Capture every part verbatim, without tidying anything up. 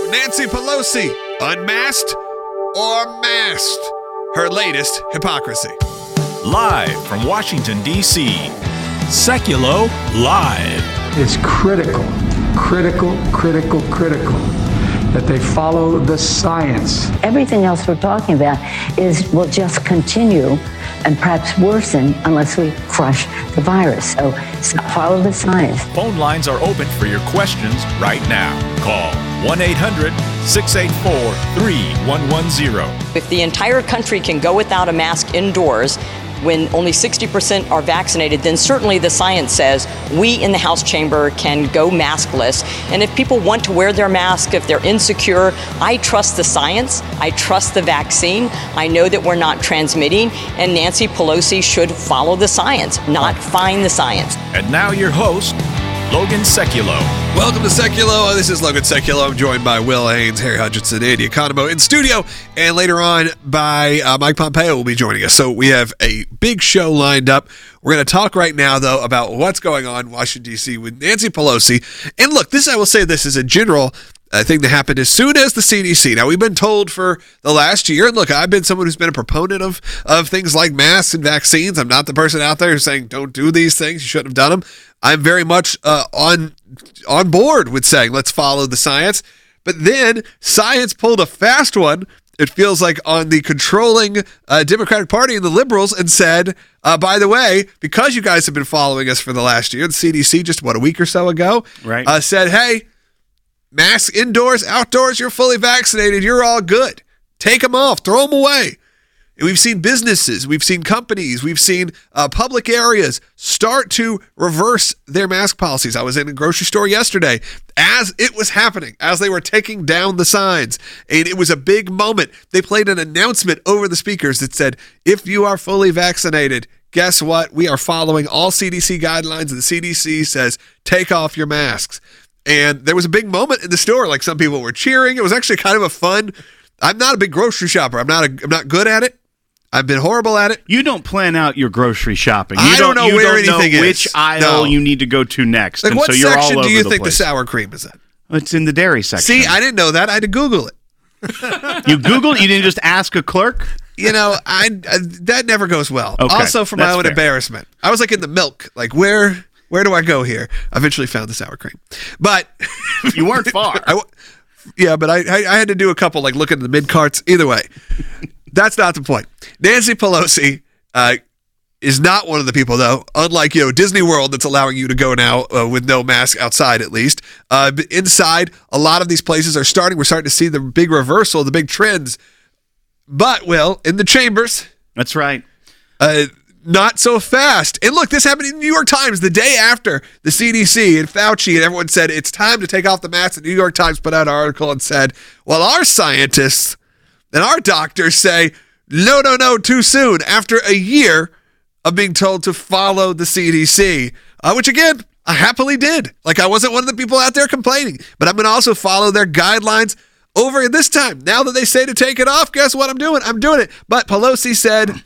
Nancy Pelosi, unmasked or masked? Her latest hypocrisy. Live from Washington, D C, Seculo Live. It's critical, critical, critical, critical that they follow the science. Everything else we're talking about is will just continue and perhaps worsen unless we crush the virus. So, so follow the science. Phone lines are open for your questions right now. Call one eight hundred, six eight four, three one one zero. If the entire country can go without a mask indoors when only sixty percent are vaccinated, then certainly the science says we in the House chamber can go maskless. And if people want to wear their mask, if they're insecure, I trust the science. I trust the vaccine. I know that we're not transmitting. And Nancy Pelosi should follow the science, not find the science. And now your host, Logan Seculo. Welcome to Seculo. This is Logan Seculo. I'm joined by Will Haynes, Harry Hutchinson, Andy Economo in studio, and later on by uh, Mike Pompeo will be joining us. So we have a big show lined up. We're going to talk right now, though, about what's going on in Washington, D C with Nancy Pelosi. And look, this I will say this is a general uh, thing that happened as soon as the C D C. Now, we've been told for the last year, and look, I've been someone who's been a proponent of, of things like masks and vaccines. I'm not the person out there who's saying, don't do these things, you shouldn't have done them. I'm very much uh, on on board with saying, let's follow the science. But then science pulled a fast one, it feels like, on the controlling uh, Democratic Party and the liberals and said, uh, by the way, because you guys have been following us for the last year, the C D C just, what, a week or so ago, right. uh, said, hey, masks indoors, outdoors, you're fully vaccinated, you're all good. Take them off, throw them away. And we've seen businesses, we've seen companies, we've seen uh, public areas start to reverse their mask policies. I was in a grocery store yesterday as it was happening, as they were taking down the signs. And it was a big moment. They played an announcement over the speakers that said, if you are fully vaccinated, guess what? We are following all C D C guidelines, and the C D C says, take off your masks. And there was a big moment in the store. Like, some people were cheering. It was actually kind of a fun. I'm not a big grocery shopper. I'm not a, I'm not good at it. I've been horrible at it. You don't plan out your grocery shopping. You I don't, don't know you where don't anything know is. Which aisle no. you need to go to next. Like, and what so you're section all do over you the think place. the sour cream is in? It's in the dairy section. See, I didn't know that. I had to Google it. You Googled? You didn't just ask a clerk? You know, I, I that never goes well. Okay, also, for my that's own fair. embarrassment, I was like in the milk. Like, where where do I go here? I eventually found the sour cream, but You weren't far. I, yeah, but I, I I had to do a couple, like, look at the mid carts. Either way, that's not the point. Nancy Pelosi uh, is not one of the people, though. Unlike, you know, Disney World, that's allowing you to go now uh, with no mask outside, at least. Uh, but inside, a lot of these places are starting. We're starting to see the big reversal, the big trends. But, Will, in the chambers, That's right. uh, not so fast. And look, this happened in the New York Times the day after the C D C and Fauci and everyone said it's time to take off the mask. The New York Times put out an article and said, well, our scientists and our doctors say, no, no, no, too soon, after a year of being told to follow the C D C, uh, which, again, I happily did. Like, I wasn't one of the people out there complaining, but I'm going to also follow their guidelines over this time. Now that they say to take it off, guess what I'm doing? I'm doing it. But Pelosi said...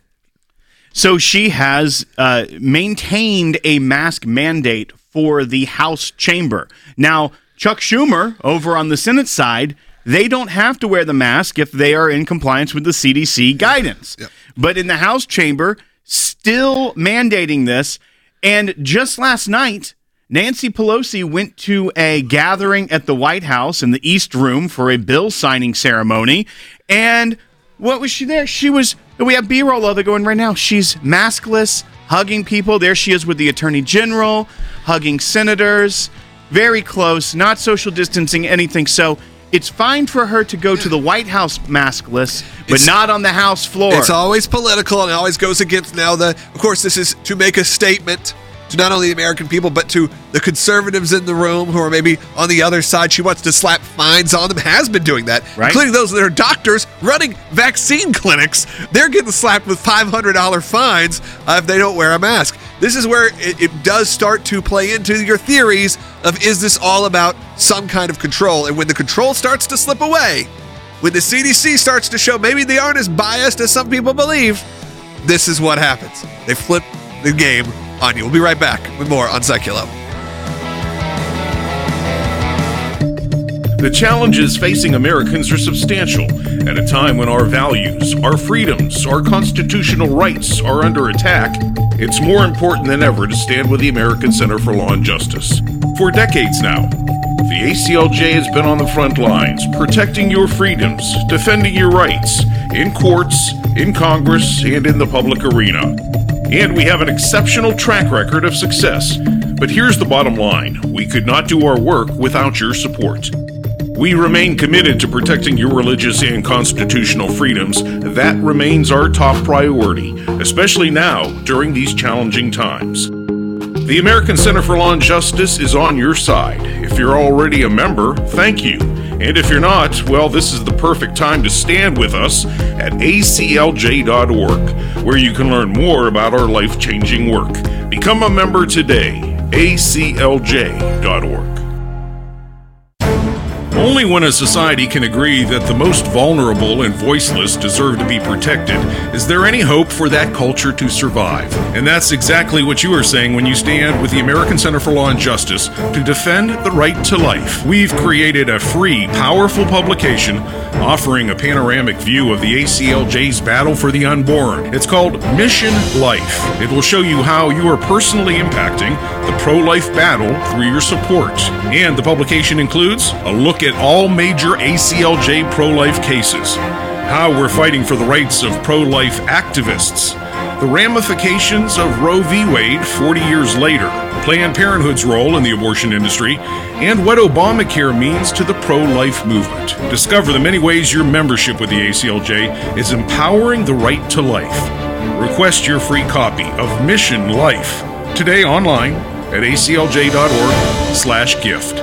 So she has uh, maintained a mask mandate for the House chamber. Now, Chuck Schumer, over on the Senate side, they don't have to wear the mask if they are in compliance with the C D C guidance. Yep. But in the House chamber, still mandating this. And just last night, Nancy Pelosi went to a gathering at the White House in the East Room for a bill signing ceremony. And what was she there? She was, we have B-roll of it going right now. She's maskless, hugging people. There she is with the Attorney General, hugging senators, very close, not social distancing, anything. So it's fine for her to go to the White House maskless, but It's- not on the House floor. It's always political, and it always goes against now the, of course, this is to make a statement to not only the American people, but to the conservatives in the room who are maybe on the other side. She wants to slap fines on them, has been doing that, Right. including those that are doctors running vaccine clinics. They're getting slapped with five hundred dollars fines uh, if they don't wear a mask. This is where it, it does start to play into your theories of, is this all about some kind of control? And when the control starts to slip away, when the C D C starts to show maybe they aren't as biased as some people believe, this is what happens. They flip the game on you. We'll be right back with more on Seculo. The challenges facing Americans are substantial at a time when our values, our freedoms, our constitutional rights are under attack. It's more important than ever to stand with the American Center for Law and Justice. For decades now, the A C L J has been on the front lines, protecting your freedoms, defending your rights, in courts, in Congress, and in the public arena. And we have an exceptional track record of success. But here's the bottom line. We could not do our work without your support. We remain committed to protecting your religious and constitutional freedoms. That remains our top priority, especially now during these challenging times. The American Center for Law and Justice is on your side. If you're already a member, thank you. And if you're not, well, this is the perfect time to stand with us at A C L J dot org, where you can learn more about our life-changing work. Become a member today, A C L J dot org. Only when a society can agree that the most vulnerable and voiceless deserve to be protected is there any hope for that culture to survive. And that's exactly what you are saying when you stand with the American Center for Law and Justice to defend the right to life. We've created a free, powerful publication offering a panoramic view of the A C L J's battle for the unborn. It's called Mission Life. It will show you how you are personally impacting the pro-life battle through your support. And the publication includes a look at all major A C L J pro-life cases, how we're fighting for the rights of pro-life activists, the ramifications of Roe v. Wade forty years later, Planned Parenthood's role in the abortion industry, and what Obamacare means to the pro-life movement. Discover the many ways your membership with the A C L J is empowering the right to life. Request your free copy of Mission Life today online at A C L J dot org slash gift.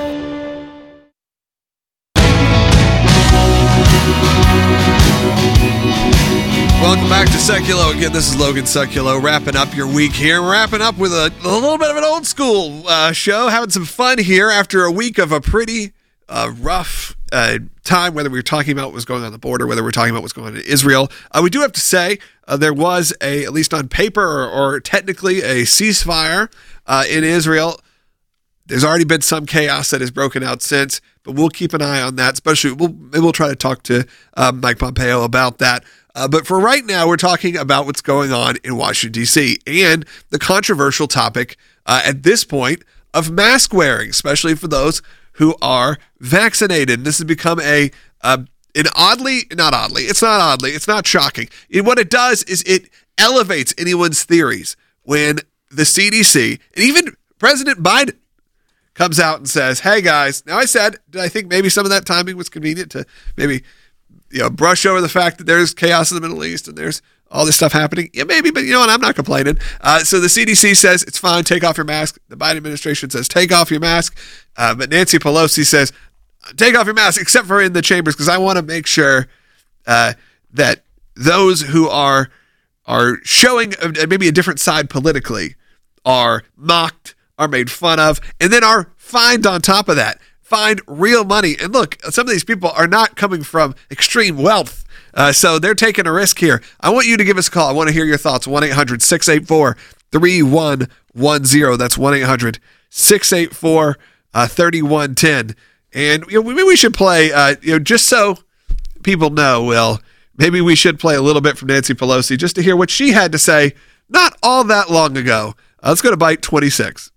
Welcome back to Seculo. Again, this is Logan Seculo, wrapping up your week here. We're wrapping up with a, a little bit of an old school uh, show, having some fun here after a week of a pretty uh, rough uh, time, whether we were talking about what was going on the border, whether we're talking about what's going on in Israel. Uh, we do have to say uh, there was, a, at least on paper or, or technically, a ceasefire uh, in Israel. There's already been some chaos that has broken out since, but we'll keep an eye on that, especially we'll, maybe we'll try to talk to uh, Mike Pompeo about that. Uh, but for right now, we're talking about what's going on in Washington, D C and the controversial topic uh, at this point of mask wearing, especially for those who are vaccinated. This has become a uh, an oddly, not oddly, it's not oddly, it's not shocking. And what it does is it elevates anyone's theories when the C D C and even President Biden comes out and says, hey guys, now I said, did I think maybe some of that timing was convenient to maybe you know, brush over the fact that there's chaos in the Middle East and there's all this stuff happening? Yeah, maybe, but you know what? I'm not complaining. Uh, so the C D C says it's fine, take off your mask. The Biden administration says take off your mask. Uh, but Nancy Pelosi says take off your mask, except for in the chambers, because I want to make sure uh, that those who are are showing a, maybe a different side politically are mocked, are made fun of, and then are fined on top of that. Find real money. And look, some of these people are not coming from extreme wealth. Uh, so they're taking a risk here. I want you to give us a call. I want to hear your thoughts. one eight hundred six eight four three one one zero. That's one eight hundred six eight four three one one zero. And you know, maybe we should play, uh, you know, just so people know, Will, maybe we should play a little bit from Nancy Pelosi just to hear what she had to say not all that long ago. Uh, let's go to Byte twenty-six.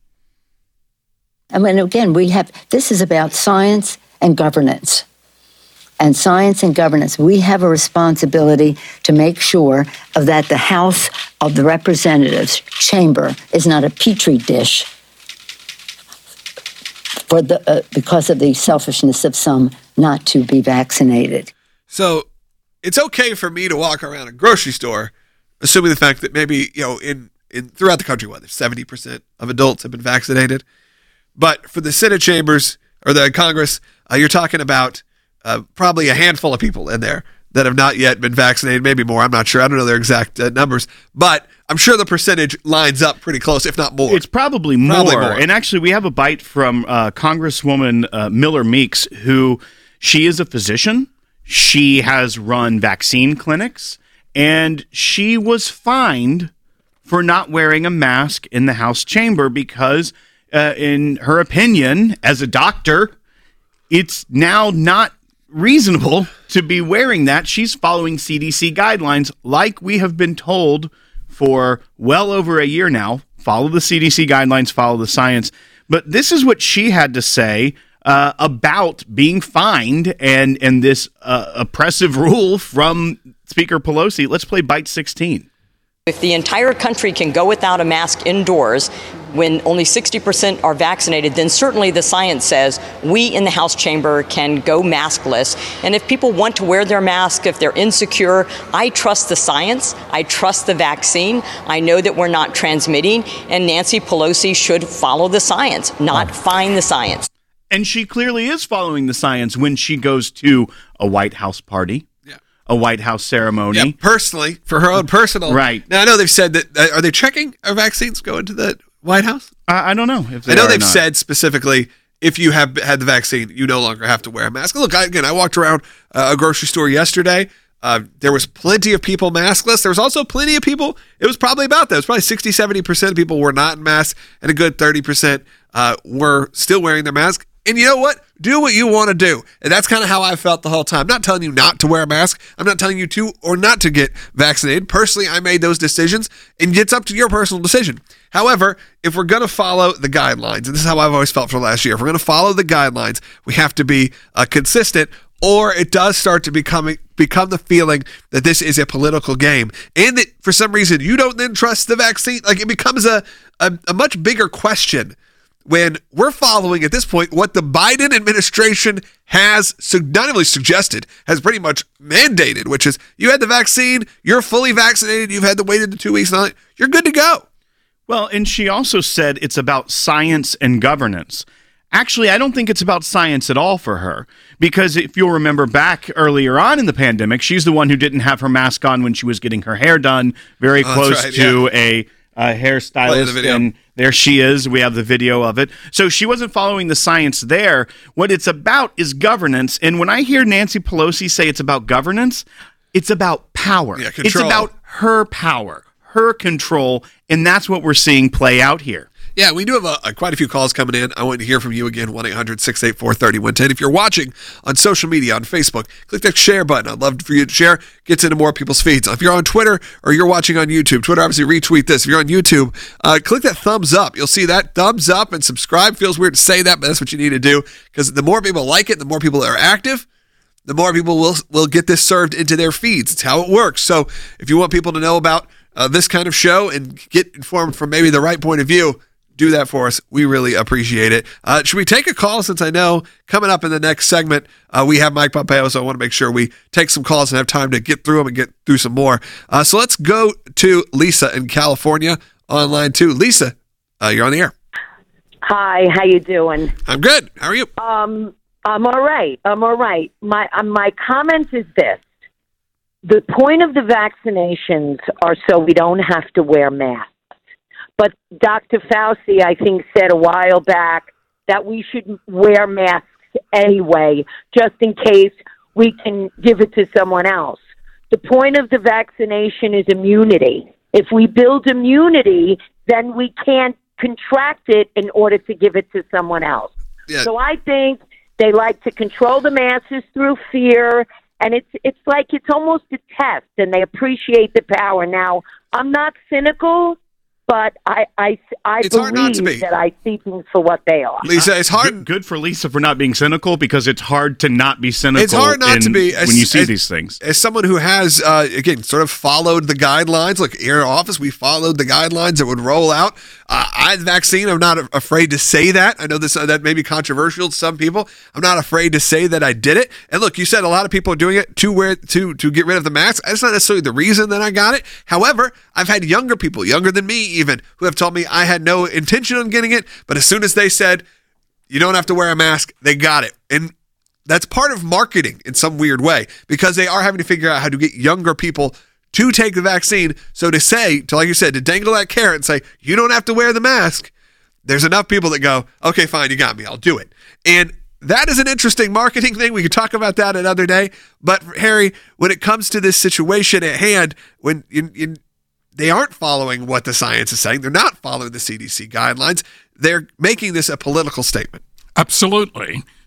And when, again, we have, this is about science and governance. And science and governance, we have a responsibility to make sure of that the House of the Representatives chamber is not a petri dish for the uh, because of the selfishness of some not to be vaccinated. So it's okay for me to walk around a grocery store, assuming the fact that maybe, you know, in, in throughout the country, what, seventy percent of adults have been vaccinated. But for the Senate chambers or the Congress, uh, you're talking about uh, probably a handful of people in there that have not yet been vaccinated, maybe more. I'm not sure. I don't know their exact uh, numbers, but I'm sure the percentage lines up pretty close, if not more. It's probably more. Probably more. And actually, we have a bite from uh, Congresswoman uh, Miller Meeks, who she is a physician. She has run vaccine clinics, and she was fined for not wearing a mask in the House chamber because Uh, in her opinion, as a doctor, it's now not reasonable to be wearing that. She's following C D C guidelines like we have been told for well over a year now. Follow the C D C guidelines, follow the science. But this is what she had to say uh, about being fined and, and this uh, oppressive rule from Speaker Pelosi. Let's play Bite sixteen. If the entire country can go without a mask indoors when only sixty percent are vaccinated, then certainly the science says we in the House chamber can go maskless. And if people want to wear their mask, if they're insecure, I trust the science. I trust the vaccine. I know that we're not transmitting. And Nancy Pelosi should follow the science, not find the science. And she clearly is following the science when she goes to a White House party. A White House ceremony. Yeah, personally, for her own personal. Right. Now, I know they've said that, uh, are they checking our vaccines going to the White House? I, I don't know. If they I know are or they've not. said specifically, if you have had the vaccine, you no longer have to wear a mask. Look, I, again, I walked around uh, a grocery store yesterday. Uh, there was plenty of people maskless. There was also plenty of people, it was probably about that. It was probably sixty, seventy percent of people were not in masks, and a good thirty percent uh, were still wearing their mask. And you know what? Do what you want to do. And that's kind of how I felt the whole time. I'm not telling you not to wear a mask. I'm not telling you to or not to get vaccinated. Personally, I made those decisions, and it's up to your personal decision. However, if we're going to follow the guidelines, and this is how I've always felt for last year, if we're going to follow the guidelines, we have to be uh, consistent, or it does start to become, become the feeling that this is a political game, and that for some reason you don't then trust the vaccine. Like, it becomes a, a, a much bigger question when we're following, at this point, what the Biden administration has su- not only suggested, has pretty much mandated, which is you had the vaccine, you're fully vaccinated, you've had to wait the two weeks, and you're good to go. Well, and she also said it's about science and governance. Actually, I don't think it's about science at all for her, because if you'll remember back earlier on in the pandemic, she's the one who didn't have her mask on when she was getting her hair done, very Oh, close right, to yeah. a Uh, hairstylist, and there she is. We have the video of it. So she wasn't following the science there. What it's about is governance. And when I hear Nancy Pelosi say it's about governance, it's about power. Yeah, it's control. about her power, her control, and that's what we're seeing play out here. Yeah, we do have a, a, quite a few calls coming in. I want to hear from you again, one eight hundred six eight four three one one zero. If you're watching on social media, on Facebook, click that share button. I'd love for you to share. Gets into more people's feeds. If you're on Twitter or you're watching on YouTube, Twitter, obviously retweet this. If you're on YouTube, uh, click that thumbs up. You'll see that thumbs up and subscribe. Feels weird to say that, but that's what you need to do, because the more people like it, the more people that are active, the more people will will get this served into their feeds. It's how it works. So if you want people to know about uh, this kind of show and get informed from maybe the right point of view, do that for us. We really appreciate it. Uh, should we take a call, since I know coming up in the next segment, uh, we have Mike Pompeo, so I want to make sure we take some calls and have time to get through them and get through some more. Uh, so let's go to Lisa in California on line two. Lisa, uh, you're on the air. Hi, how you doing? I'm good. How are you? Um, I'm all right. I'm all right. My uh, my comment is this. The point of the vaccinations are so we don't have to wear masks. But Doctor Fauci, I think, said a while back that we should wear masks anyway, just in case we can give it to someone else. The point of the vaccination is immunity. If we build immunity, then we can't contract it in order to give it to someone else. Yeah. So I think they like to control the masses through fear, and it's it's like it's almost a test, and they appreciate the power. Now, I'm not cynical, but I, I, I It's hard not to be. believe that I see things for what they are. Lisa, it's hard. Good, good for Lisa for not being cynical, because it's hard to not be cynical. It's hard not in- to be as, when you see as- these things. As someone who has, uh, again, sort of followed the guidelines, like in our office, we followed the guidelines that would roll out. Uh, I had the vaccine. I'm not afraid to say that. I know this uh, that may be controversial to some people. I'm not afraid to say that I did it. And look, you said a lot of people are doing it to wear to to get rid of the mask. That's not necessarily the reason that I got it. However, I've had younger people, younger than me even, who have told me I had no intention on getting it, but as soon as they said you don't have to wear a mask, they got it. And that's part of marketing in some weird way, because they are having to figure out how to get younger people to take the vaccine. So to say, to like you said, to dangle that carrot and say, you don't have to wear the mask, there's enough people that go, okay, fine, you got me, I'll do it. And that is an interesting marketing thing. We could talk about that another day. But Harry, when it comes to this situation at hand, when you, you, they aren't following what the science is saying, they're not following the C D C guidelines, they're making this a political statement. Absolutely.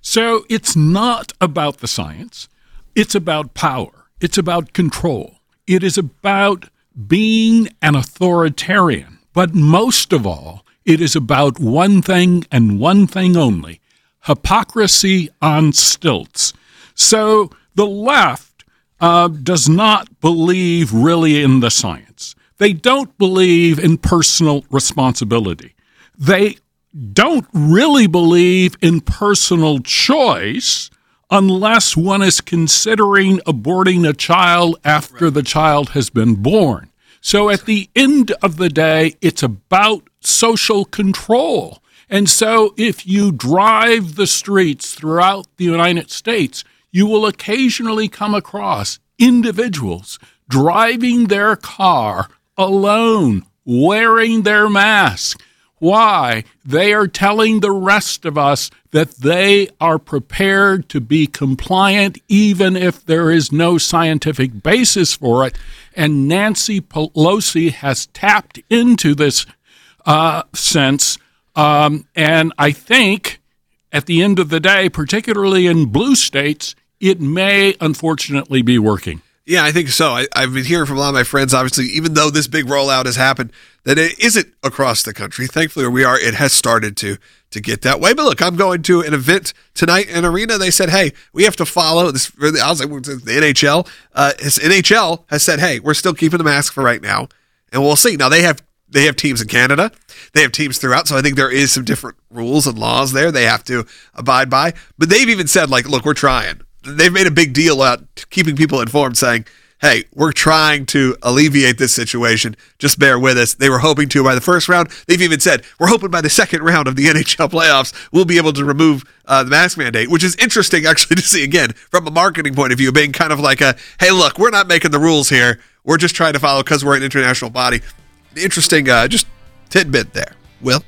So it's not about the science. It's about power. It's about control. It is about being an authoritarian. But most of all, it is about one thing and one thing only: hypocrisy on stilts. So the left uh, does not believe really in the science. They don't believe in personal responsibility. They don't really believe in personal choice unless one is considering aborting a child after the child has been born. So at the end of the day, it's about social control. And so if you drive the streets throughout the United States, you will occasionally come across individuals driving their car alone, wearing their mask. Why? They are telling the rest of us that they are prepared to be compliant even if there is no scientific basis for it. And Nancy Pelosi has tapped into this uh, sense. Um, and I think at the end of the day, particularly in blue states, it may unfortunately be working. Yeah, I think so. I, I've been hearing from a lot of my friends, obviously, even though this big rollout has happened, that it isn't across the country. Thankfully, where we are, it has started to to get that way. But look, I'm going to an event tonight in Arena. They said, hey, we have to follow this. I was like, the N H L. Uh, his N H L has said, hey, we're still keeping the mask for right now, and we'll see. Now, they have they have teams in Canada. They have teams throughout, so I think there is some different rules and laws there they have to abide by. But they've even said, like, look, we're trying. They've made a big deal out keeping people informed, saying, hey, we're trying to alleviate this situation. Just bear with us. They were hoping to by the first round. They've even said, we're hoping by the second round of the N H L playoffs, we'll be able to remove uh, the mask mandate, which is interesting actually to see, again, from a marketing point of view, being kind of like a, hey, look, we're not making the rules here. We're just trying to follow because we're an international body. Interesting uh, just tidbit there. Will?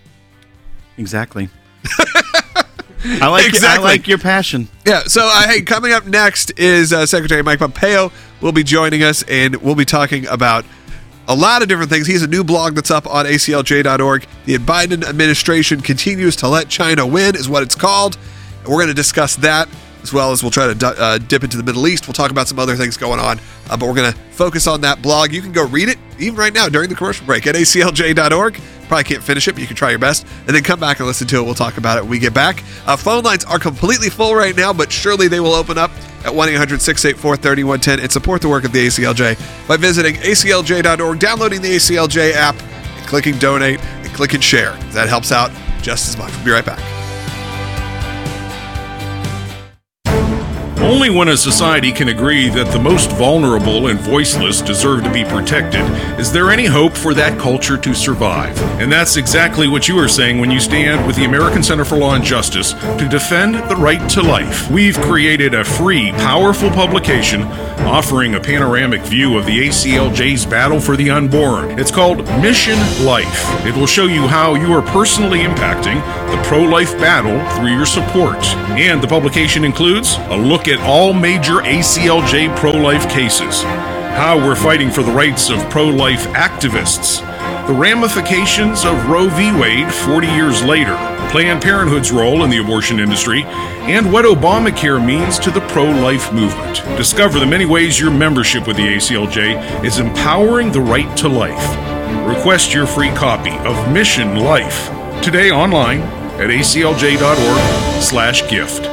Exactly. I like exactly. I like your passion. Yeah. So, uh, hey, coming up next is uh, Secretary Mike Pompeo will be joining us, and we'll be talking about a lot of different things. He has a new blog that's up on A C L J dot org. The Biden administration continues to let China win, is what it's called. And we're going to discuss that, as well as we'll try to uh, dip into the Middle East. We'll talk about some other things going on, uh, but we're going to focus on that blog. You can go read it even right now during the commercial break at A C L J dot org. Probably can't finish it, but you can try your best. And then come back and listen to it. We'll talk about it when we get back. Uh, phone lines are completely full right now, but surely they will open up at one eight hundred six eight four three one one zero and support the work of the A C L J by visiting A C L J dot org, downloading the A C L J app, and clicking donate and clicking share. That helps out just as much. We'll be right back. Only when a society can agree that the most vulnerable and voiceless deserve to be protected is there any hope for that culture to survive. And that's exactly what you are saying when you stand with the American Center for Law and Justice to defend the right to life. We've created a free, powerful publication offering a panoramic view of the A C L J's battle for the unborn. It's called Mission Life. It will show you how you are personally impacting the pro-life battle through your support. And the publication includes a look at all major A C L J pro-life cases, how we're fighting for the rights of pro-life activists, the ramifications of Roe v. Wade forty years later, Planned Parenthood's role in the abortion industry, and what Obamacare means to the pro-life movement. Discover the many ways your membership with the A C L J is empowering the right to life. Request your free copy of Mission Life today online at A C L J dot org slash gift.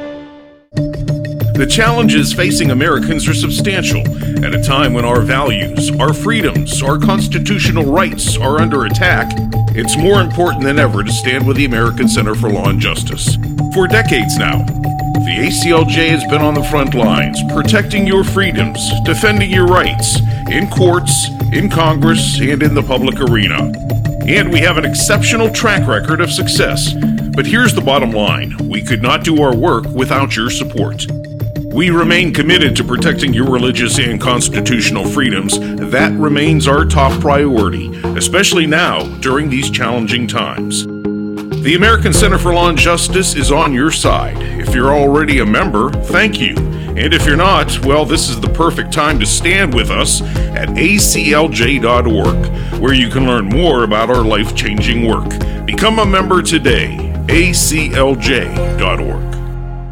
The challenges facing Americans are substantial at a time when our values, our freedoms, our constitutional rights are under attack. It's more important than ever to stand with the American Center for Law and Justice. For decades now, the A C L J has been on the front lines, protecting your freedoms, defending your rights, in courts, in Congress, and in the public arena. And we have an exceptional track record of success. But here's the bottom line. We could not do our work without your support. We remain committed to protecting your religious and constitutional freedoms. That remains our top priority, especially now during these challenging times. The American Center for Law and Justice is on your side. If you're already a member, thank you. And if you're not, well, this is the perfect time to stand with us at A C L J dot org, where you can learn more about our life-changing work. Become a member today, A C L J dot org.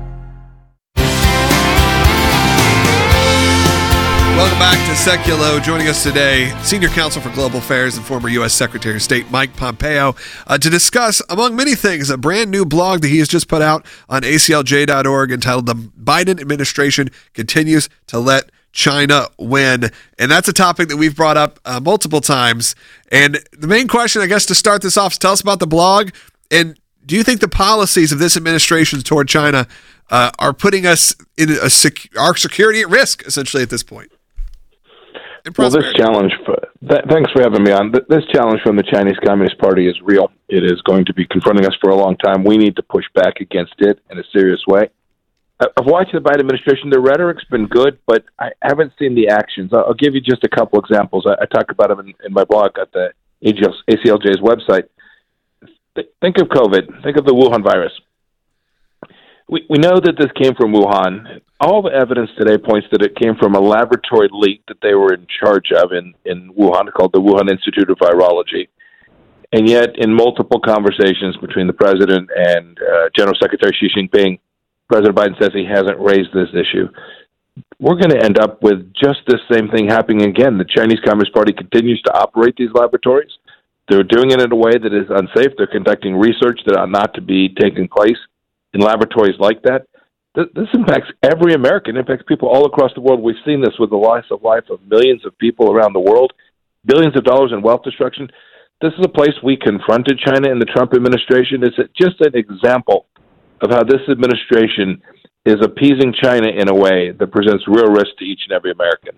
Welcome back to Seculo. Joining us today, Senior Counsel for Global Affairs and former U S Secretary of State Mike Pompeo, uh, to discuss, among many things, a brand new blog that he has just put out on A C L J dot org entitled "The Biden Administration Continues to Let China Win." And that's a topic that we've brought up uh, multiple times. And the main question, I guess, to start this off is tell us about the blog. And do you think the policies of this administration toward China uh, are putting us in a sec- our security at risk, essentially, at this point? Well, this challenge, for, th- thanks for having me on. This challenge from the Chinese Communist Party is real. It is going to be confronting us for a long time. We need to push back against it in a serious way. I've watched the Biden administration. Their rhetoric's been good, but I haven't seen the actions. I'll give you just a couple examples. I, I talk about them in, in my blog at the A C L J's website. Th- think of COVID. Think of the Wuhan virus. We we know that this came from Wuhan. All the evidence today points that it came from a laboratory leak that they were in charge of in, in Wuhan called the Wuhan Institute of Virology. And yet, in multiple conversations between the president and uh, General Secretary Xi Jinping, President Biden says he hasn't raised this issue. We're going to end up with just this same thing happening again. The Chinese Communist Party continues to operate these laboratories. They're doing it in a way that is unsafe. They're conducting research that ought not to be taking place in laboratories like that. This impacts every American. It impacts people all across the world. We've seen this with the loss of life of millions of people around the world, billions of dollars in wealth destruction. This is a place we confronted China in the Trump administration. It's just an example of how this administration is appeasing China in a way that presents real risk to each and every American.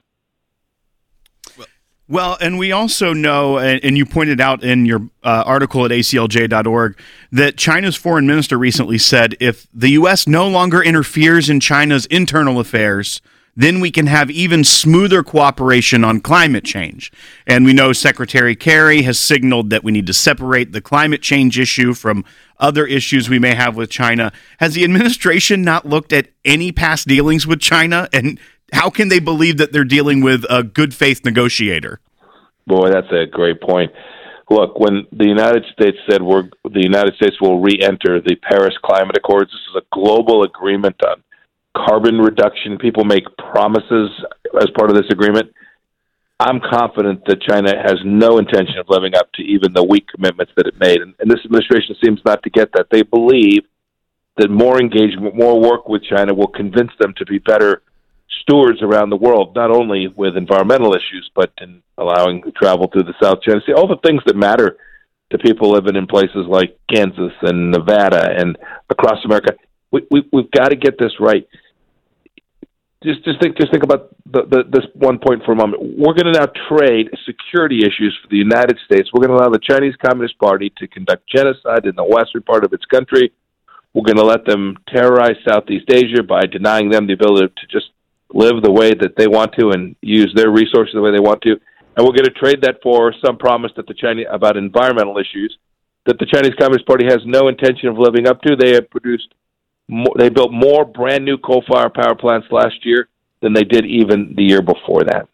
Well, and we also know, and you pointed out in your uh, article at A C L J dot org, that China's foreign minister recently said if the U S no longer interferes in China's internal affairs, then we can have even smoother cooperation on climate change. And we know Secretary Kerry has signaled that we need to separate the climate change issue from other issues we may have with China. Has the administration not looked at any past dealings with China? And how can they believe that they're dealing with a good faith negotiator? Boy, that's a great point. Look, when the United States said we're the United States will re-enter the Paris Climate Accords, this is a global agreement on carbon reduction. People make promises as part of this agreement. I'm confident that China has no intention of living up to even the weak commitments that it made. And, and this administration seems not to get that. They believe that more engagement, more work with China will convince them to be better stewards around the world, not only with environmental issues, but in allowing travel through the South China Sea, all the things that matter to people living in places like Kansas and Nevada and across America. We, we, we've got to get this right. Just, just think, just think about the, the, this one point for a moment. We're going to now trade security issues for the United States. We're going to allow the Chinese Communist Party to conduct genocide in the western part of its country. We're going to let them terrorize Southeast Asia by denying them the ability to just live the way that they want to and use their resources the way they want to. And we're going to trade that for some promise that the Chinese about environmental issues that the Chinese Communist Party has no intention of living up to. They have produced more, they built more brand new coal-fired power plants last year than they did even the year before that.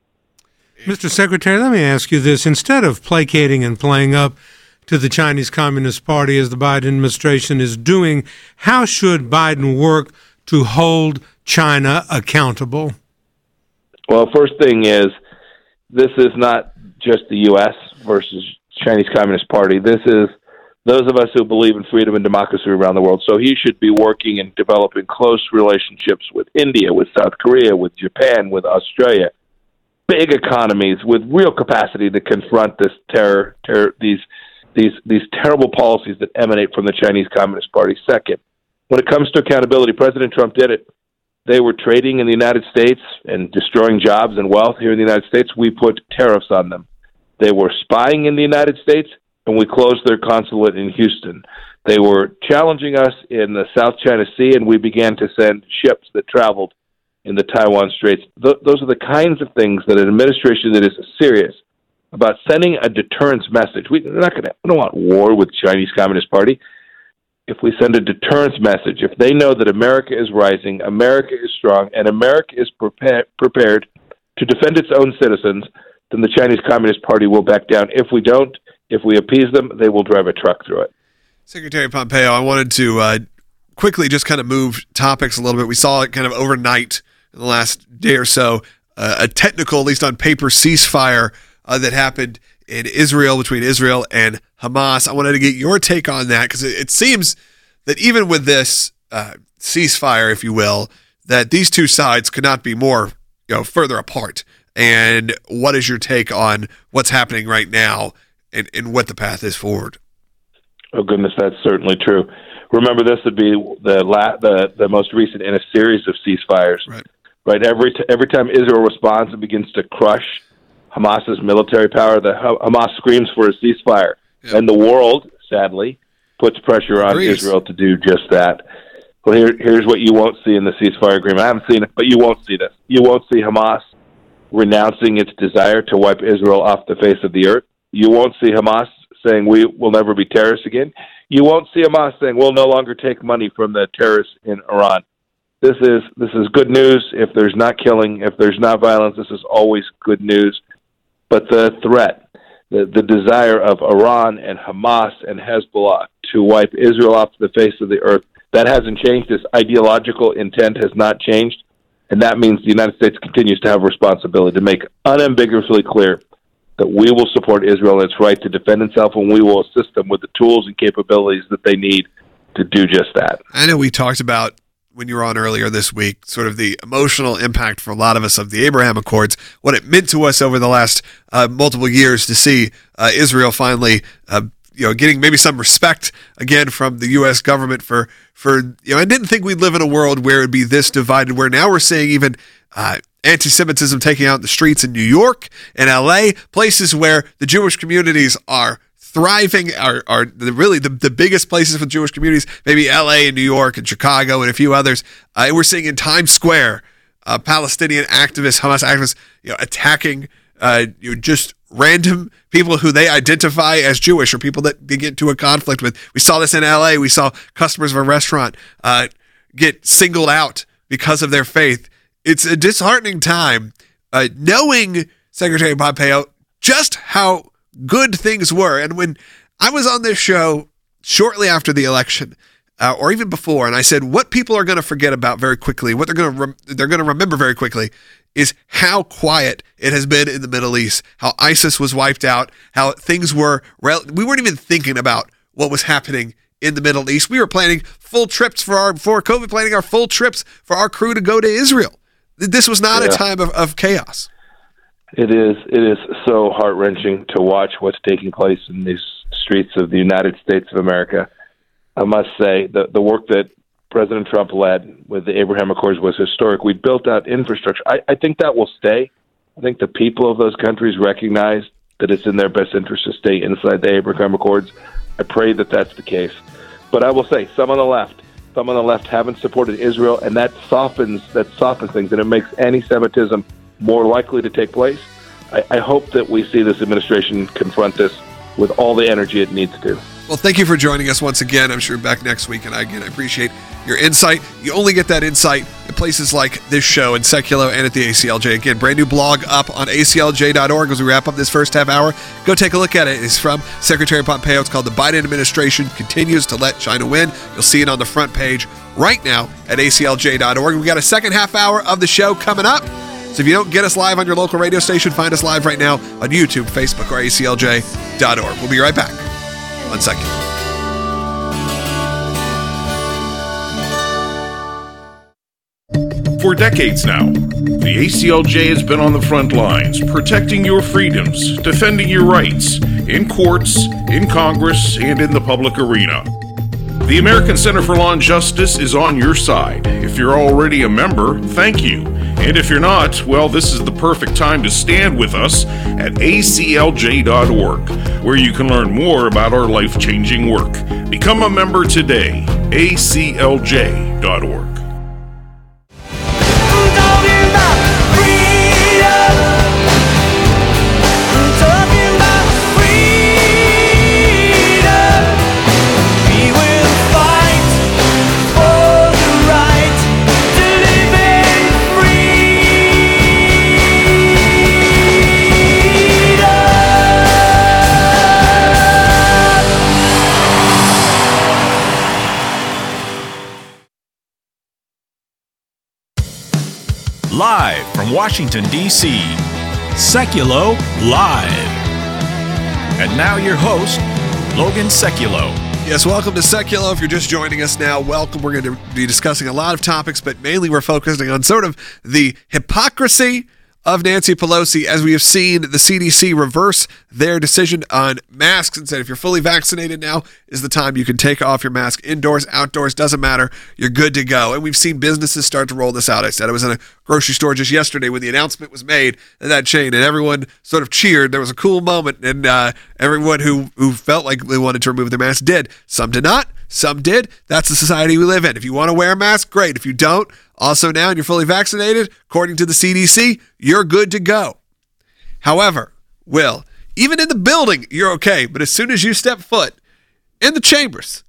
Mister Secretary, let me ask you this. Instead of placating and playing up to the Chinese Communist Party as the Biden administration is doing, how should Biden work to hold China accountable? Well, first thing is, this is not just the U S versus Chinese Communist Party. This is those of us who believe in freedom and democracy around the world. So he should be working and developing close relationships with India, with South Korea, with Japan, with Australia, big economies with real capacity to confront this terror, terror these these these terrible policies that emanate from the Chinese Communist Party. Second, when it comes to accountability, President Trump did it. They were trading in the United States and destroying jobs and wealth here in the United States. We put tariffs on them. They were spying in the United States, and we closed their consulate in Houston. They were challenging us in the South China Sea, and we began to send ships that traveled in the Taiwan Straits. Th- those are the kinds of things that an administration that is serious about sending a deterrence message. We, we're not going to. We don't want war with the Chinese Communist Party. If we send a deterrence message, if they know that America is rising, America is strong, and America is prepared prepared to defend its own citizens, then the Chinese Communist Party will back down. If we don't, if we appease them, they will drive a truck through it. Secretary Pompeo, I wanted to uh, quickly just kind of move topics a little bit. We saw it kind of overnight in the last day or so. uh, a technical, at least on paper, ceasefire uh, that happened in Israel between Israel and Hamas. I wanted to get your take on that because it, it seems that even with this uh, ceasefire, if you will, that these two sides could not be more, you know, further apart. And what is your take on what's happening right now and, and what the path is forward? Oh goodness, that's certainly true. Remember, this would be the la- the the most recent in a series of ceasefires. Right. Right. Every t- every time Israel responds and begins to crush Hamas's military power, the ha- Hamas screams for a ceasefire, yeah. and the world, sadly, puts pressure on Agrees. Israel to do just that. Well, here, here's what you won't see in the ceasefire agreement. I haven't seen it, but you won't see this. You won't see Hamas renouncing its desire to wipe Israel off the face of the earth. You won't see Hamas saying we will never be terrorists again. You won't see Hamas saying we'll no longer take money from the terrorists in Iran. This is this is good news. If there's not killing, if there's not violence, this is always good news. But the threat, the, the desire of Iran and Hamas and Hezbollah to wipe Israel off the face of the earth, that hasn't changed. This ideological intent has not changed. And that means the United States continues to have a responsibility to make unambiguously clear that we will support Israel in its right to defend itself, and we will assist them with the tools and capabilities that they need to do just that. I know we talked about, when you were on earlier this week, sort of the emotional impact for a lot of us of the Abraham Accords, what it meant to us over the last uh, multiple years to see uh, Israel finally uh, you know, getting maybe some respect again from the U S government for, for, you know, I didn't think we'd live in a world where it'd be this divided, where now we're seeing even uh, anti-Semitism taking out the streets in New York and L A, places where the Jewish communities are thriving, are, are the, really the, the biggest places for Jewish communities, maybe L A and New York and Chicago and a few others. Uh, we're seeing in Times Square, uh, Palestinian activists, Hamas activists, you know, attacking uh, you know, just random people who they identify as Jewish or people that they get into a conflict with. We saw this in L A. We saw customers of a restaurant uh, get singled out because of their faith. It's a disheartening time uh, knowing, Secretary Pompeo, just how good things were. And when I was on this show shortly after the election, uh, or even before, and I said what people are going to forget about very quickly, what they're going to rem- they're going to remember very quickly, is how quiet it has been in the Middle East, how ISIS was wiped out, how things were, rel- we weren't even thinking about what was happening in the Middle East. We were planning full trips for our, before COVID, planning our full trips for our crew to go to Israel. This was not yeah. a time of, of chaos. It is, it is so heart-wrenching to watch what's taking place in these streets of the United States of America. I must say the, the work that President Trump led with the Abraham Accords was historic. We built out infrastructure. I, I think that will stay. I think the people of those countries recognize that it's in their best interest to stay inside the Abraham Accords. I pray that that's the case. But I will say, some on the left, some on the left haven't supported Israel, and that softens that softens things, and it makes anti-Semitism more likely to take place. I, I hope that we see this administration confront this with all the energy it needs to. Well, thank you for joining us once again. I'm sure back next week, and again, I appreciate your insight. You only get that insight at places like this show and Seculo and at the A C L J. Again, brand new blog up on A C L J dot org as we wrap up this first half hour. Go take a look at it. It's from Secretary Pompeo. It's called "The Biden Administration Continues to Let China Win." You'll see it on the front page right now at A C L J dot org. We got a second half hour of the show coming up. So if you don't get us live on your local radio station, find us live right now on YouTube, Facebook, or A C L J dot org. We'll be right back. One second. For decades now, the A C L J has been on the front lines, protecting your freedoms, defending your rights, in courts, in Congress, and in the public arena. The American Center for Law and Justice is on your side. If you're already a member, thank you. And if you're not, well, this is the perfect time to stand with us at A C L J dot org, where you can learn more about our life-changing work. Become a member today, A C L J dot org. Live from Washington, D C, Sekulow Live. And now your host, Logan Sekulow. Yes, welcome to Sekulow. If you're just joining us now, welcome. We're going to be discussing a lot of topics, but mainly we're focusing on sort of the hypocrisy of Nancy Pelosi, as we have seen the C D C reverse their decision on masks and said if you're fully vaccinated now is the time you can take off your mask indoors, outdoors, doesn't matter, you're good to go. And we've seen businesses start to roll this out. I said I was in a grocery store just yesterday when the announcement was made in that chain, and everyone sort of cheered. There was a cool moment, and uh, everyone who, who felt like they wanted to remove their mask did. Some did not. Some did. That's the society we live in. If you want to wear a mask, great. If you don't, also now and you're fully vaccinated, according to the C D C, you're good to go. However, Will, even in the building, you're okay. But as soon as you step foot in the chambers,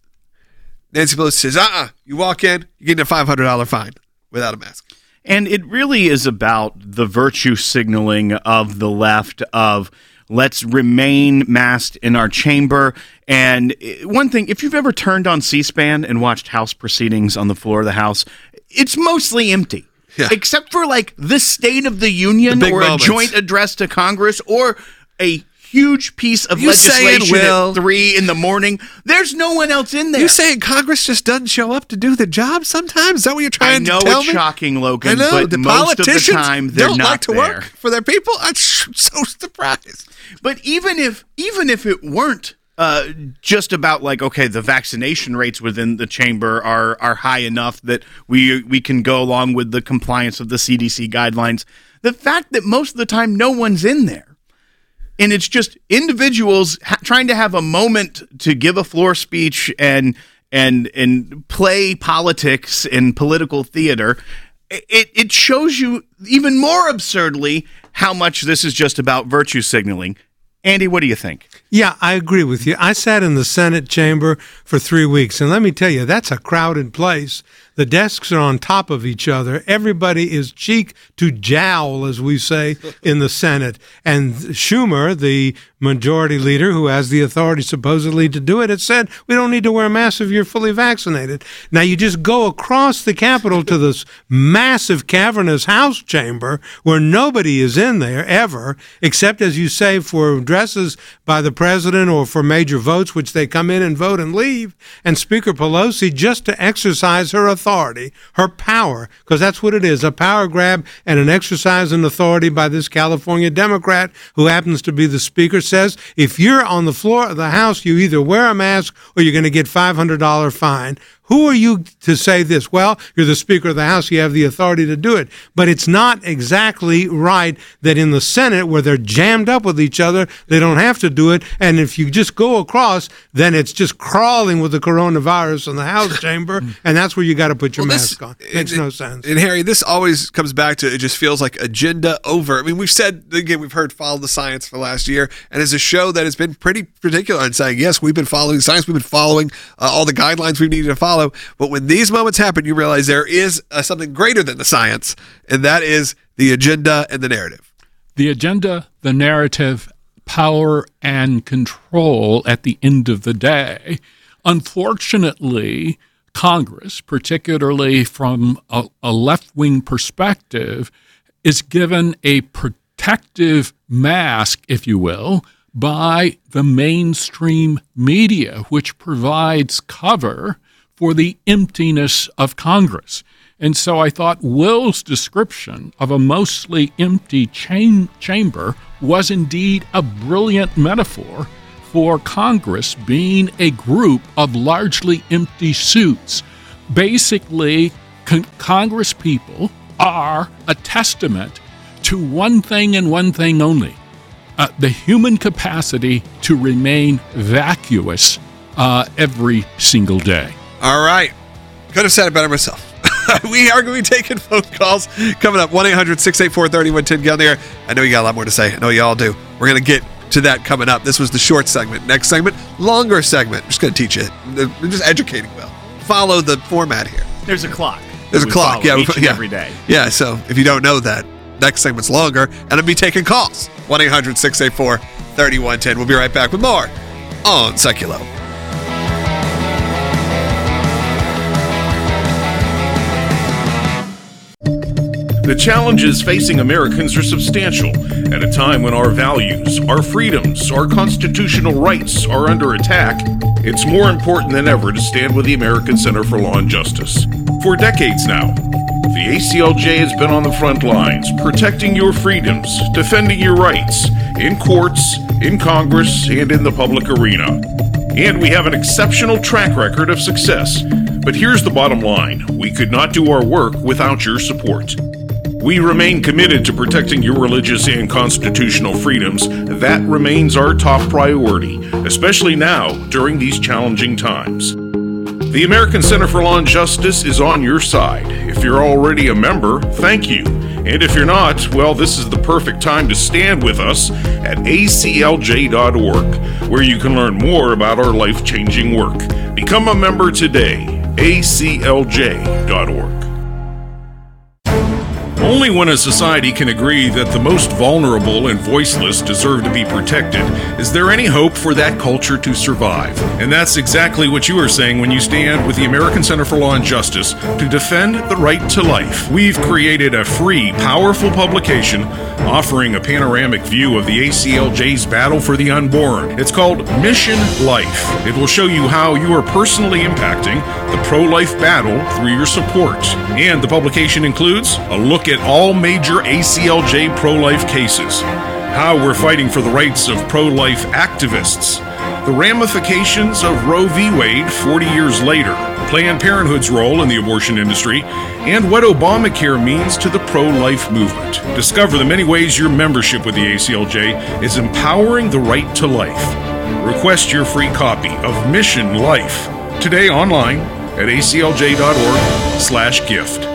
Nancy Pelosi says, uh-uh, you walk in, you're getting a five hundred dollars fine without a mask. And it really is about the virtue signaling of the left of let's remain masked in our chamber. And one thing, if you've ever turned on C-SPAN and watched House proceedings on the floor of the House, it's mostly empty. Yeah. Except for like the State of the Union the or moments. A joint address to Congress or a huge piece of legislation saying, at three in the morning. There's no one else in there. You saying Congress just doesn't show up to do the job sometimes? Is that what you're trying to tell me? I know it's shocking, Logan, I know, but the most of the time they're don't not like to there. work for their people. I'm so surprised. But even if even if it weren't uh, just about like, okay, the vaccination rates within the chamber are are high enough that we we can go along with the compliance of the C D C guidelines, the fact that most of the time no one's in there, and it's just individuals ha- trying to have a moment to give a floor speech and and and play politics and political theater, it it shows you even more absurdly how much this is just about virtue signaling. Andy, what do you think? Yeah, I agree with you. I sat in the Senate chamber for three weeks, and let me tell you, that's a crowded place. The desks are on top of each other. Everybody is cheek to jowl, as we say in the Senate. And Schumer, the majority leader who has the authority supposedly to do it, has said, we don't need to wear a mask if you're fully vaccinated. Now, you just go across the Capitol to this massive cavernous House chamber where nobody is in there ever, except, as you say, for addresses by the president or for major votes, which they come in and vote and leave. And Speaker Pelosi, just to exercise her authority, authority, her power, because that's what it is, a power grab and an exercise in authority by this California Democrat who happens to be the speaker, says if you're on the floor of the House, you either wear a mask or you're going to get five hundred dollars fine. Who are you to say this? Well, you're the Speaker of the House. You have the authority to do it. But it's not exactly right that in the Senate, where they're jammed up with each other, they don't have to do it. And if you just go across, then it's just crawling with the coronavirus in the House chamber. And that's where you got to put your well, mask this, on. It makes it, no sense. And Harry, this always comes back to, it just feels like agenda over. I mean, we've said, again, we've heard follow the science for last year. And as a show that has been pretty particular in saying, yes, we've been following science. We've been following uh, all the guidelines we needed to follow. But when these moments happen, you realize there is uh, something greater than the science, and that is the agenda and the narrative. The agenda, the narrative, power, and control at the end of the day. Unfortunately, Congress, particularly from a, a left-wing perspective, is given a protective mask, if you will, by the mainstream media, which provides cover for the emptiness of Congress. And so I thought Will's description of a mostly empty cham- chamber was indeed a brilliant metaphor for Congress being a group of largely empty suits. Basically, con- Congress people are a testament to one thing and one thing only, uh, the human capacity to remain vacuous uh, every single day. All right. Could have said it better myself. We are going to be taking phone calls coming up. one eight hundred six eight four three one one zero. Get on there. I know you got a lot more to say. I know you all do. We're going to get to that coming up. This was the short segment. Next segment, longer segment. I'm just going to teach you. We're just educating Will. Follow the format here. There's a clock. There's a clock. Yeah, each we, yeah. every day. Yeah, so if you don't know that, next segment's longer, and I'll be taking calls. one eight hundred six eight four three one one zero. We'll be right back with more on Sekulow. The challenges facing Americans are substantial at a time when our values, our freedoms, our constitutional rights are under attack. It's more important than ever to stand with the American Center for Law and Justice. For decades now, the A C L J has been on the front lines, protecting your freedoms, defending your rights, in courts, in Congress, and in the public arena. And we have an exceptional track record of success. But here's the bottom line. We could not do our work without your support. We remain committed to protecting your religious and constitutional freedoms. That remains our top priority, especially now during these challenging times. The American Center for Law and Justice is on your side. If you're already a member, thank you. And if you're not, well, this is the perfect time to stand with us at A C L J dot org, where you can learn more about our life-changing work. Become a member today, A C L J dot org. Only when a society can agree that the most vulnerable and voiceless deserve to be protected is there any hope for that culture to survive. And that's exactly what you are saying when you stand with the American Center for Law and Justice to defend the right to life. We've created a free, powerful publication offering a panoramic view of the A C L J's battle for the unborn. It's called Mission Life. It will show you how you are personally impacting the pro-life battle through your support. And the publication includes a look at all major A C L J pro-life cases, how we're fighting for the rights of pro-life activists, the ramifications of Roe v. Wade forty years later, Planned Parenthood's role in the abortion industry, and what Obamacare means to the pro-life movement. Discover the many ways your membership with the A C L J is empowering the right to life. Request your free copy of Mission Life today online at A C L J dot org slash gift.